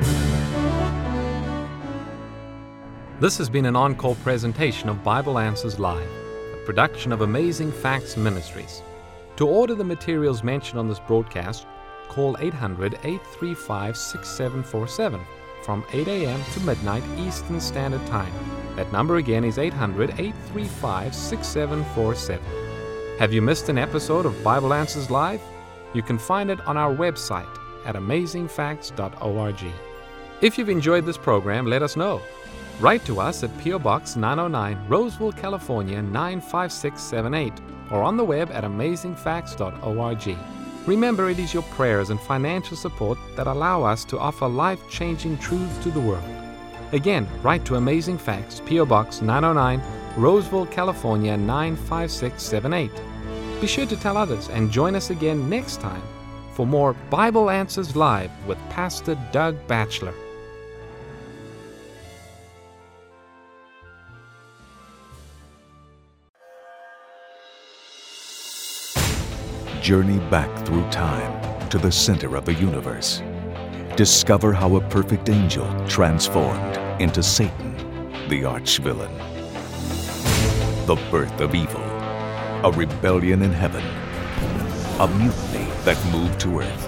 This has been an encore presentation of Bible Answers Live, a production of Amazing Facts Ministries. To order the materials mentioned on this broadcast, call eight hundred, eight three five, six seven four seven from eight a.m. to midnight Eastern Standard Time. That number again is eight hundred, eight three five, six seven four seven. Have you missed an episode of Bible Answers Live? You can find it on our website at amazing facts dot org. If you've enjoyed this program, let us know. Write to us at P O Box nine oh nine, Roseville, California nine five six seven eight, or on the web at amazing facts dot org. Remember, it is your prayers and financial support that allow us to offer life-changing truths to the world. Again, write to Amazing Facts, P O Box nine oh nine, Roseville, California nine five six seven eight. Be sure to tell others and join us again next time for more Bible Answers Live with Pastor Doug Batchelor. Journey back through time to the center of the universe. Discover how a perfect angel transformed into Satan, the arch-villain. The birth of evil, a rebellion in heaven, a mutiny that moved to earth.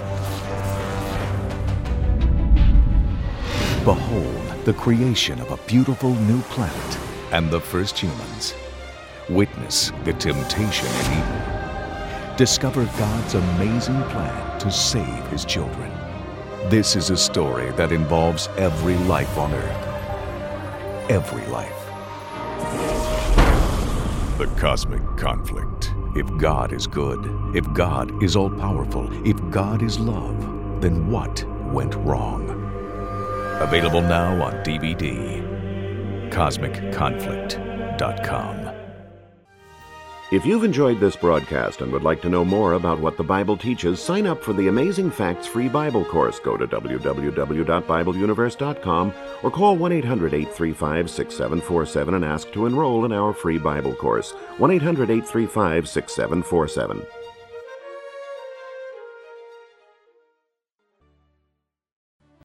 Behold the creation of a beautiful new planet and the first humans. Witness the temptation in Eden. Discover God's amazing plan to save His children. This is a story that involves every life on earth. Every life. The Cosmic Conflict. If God is good, if God is all-powerful, if God is love, then what went wrong? Available now on D V D. cosmic conflict dot com. If you've enjoyed this broadcast and would like to know more about what the Bible teaches, sign up for the Amazing Facts free Bible course. Go to w w w dot bible universe dot com or call one eight hundred, eight three five, six seven four seven and ask to enroll in our free Bible course. one eight hundred, eight three five, six seven four seven.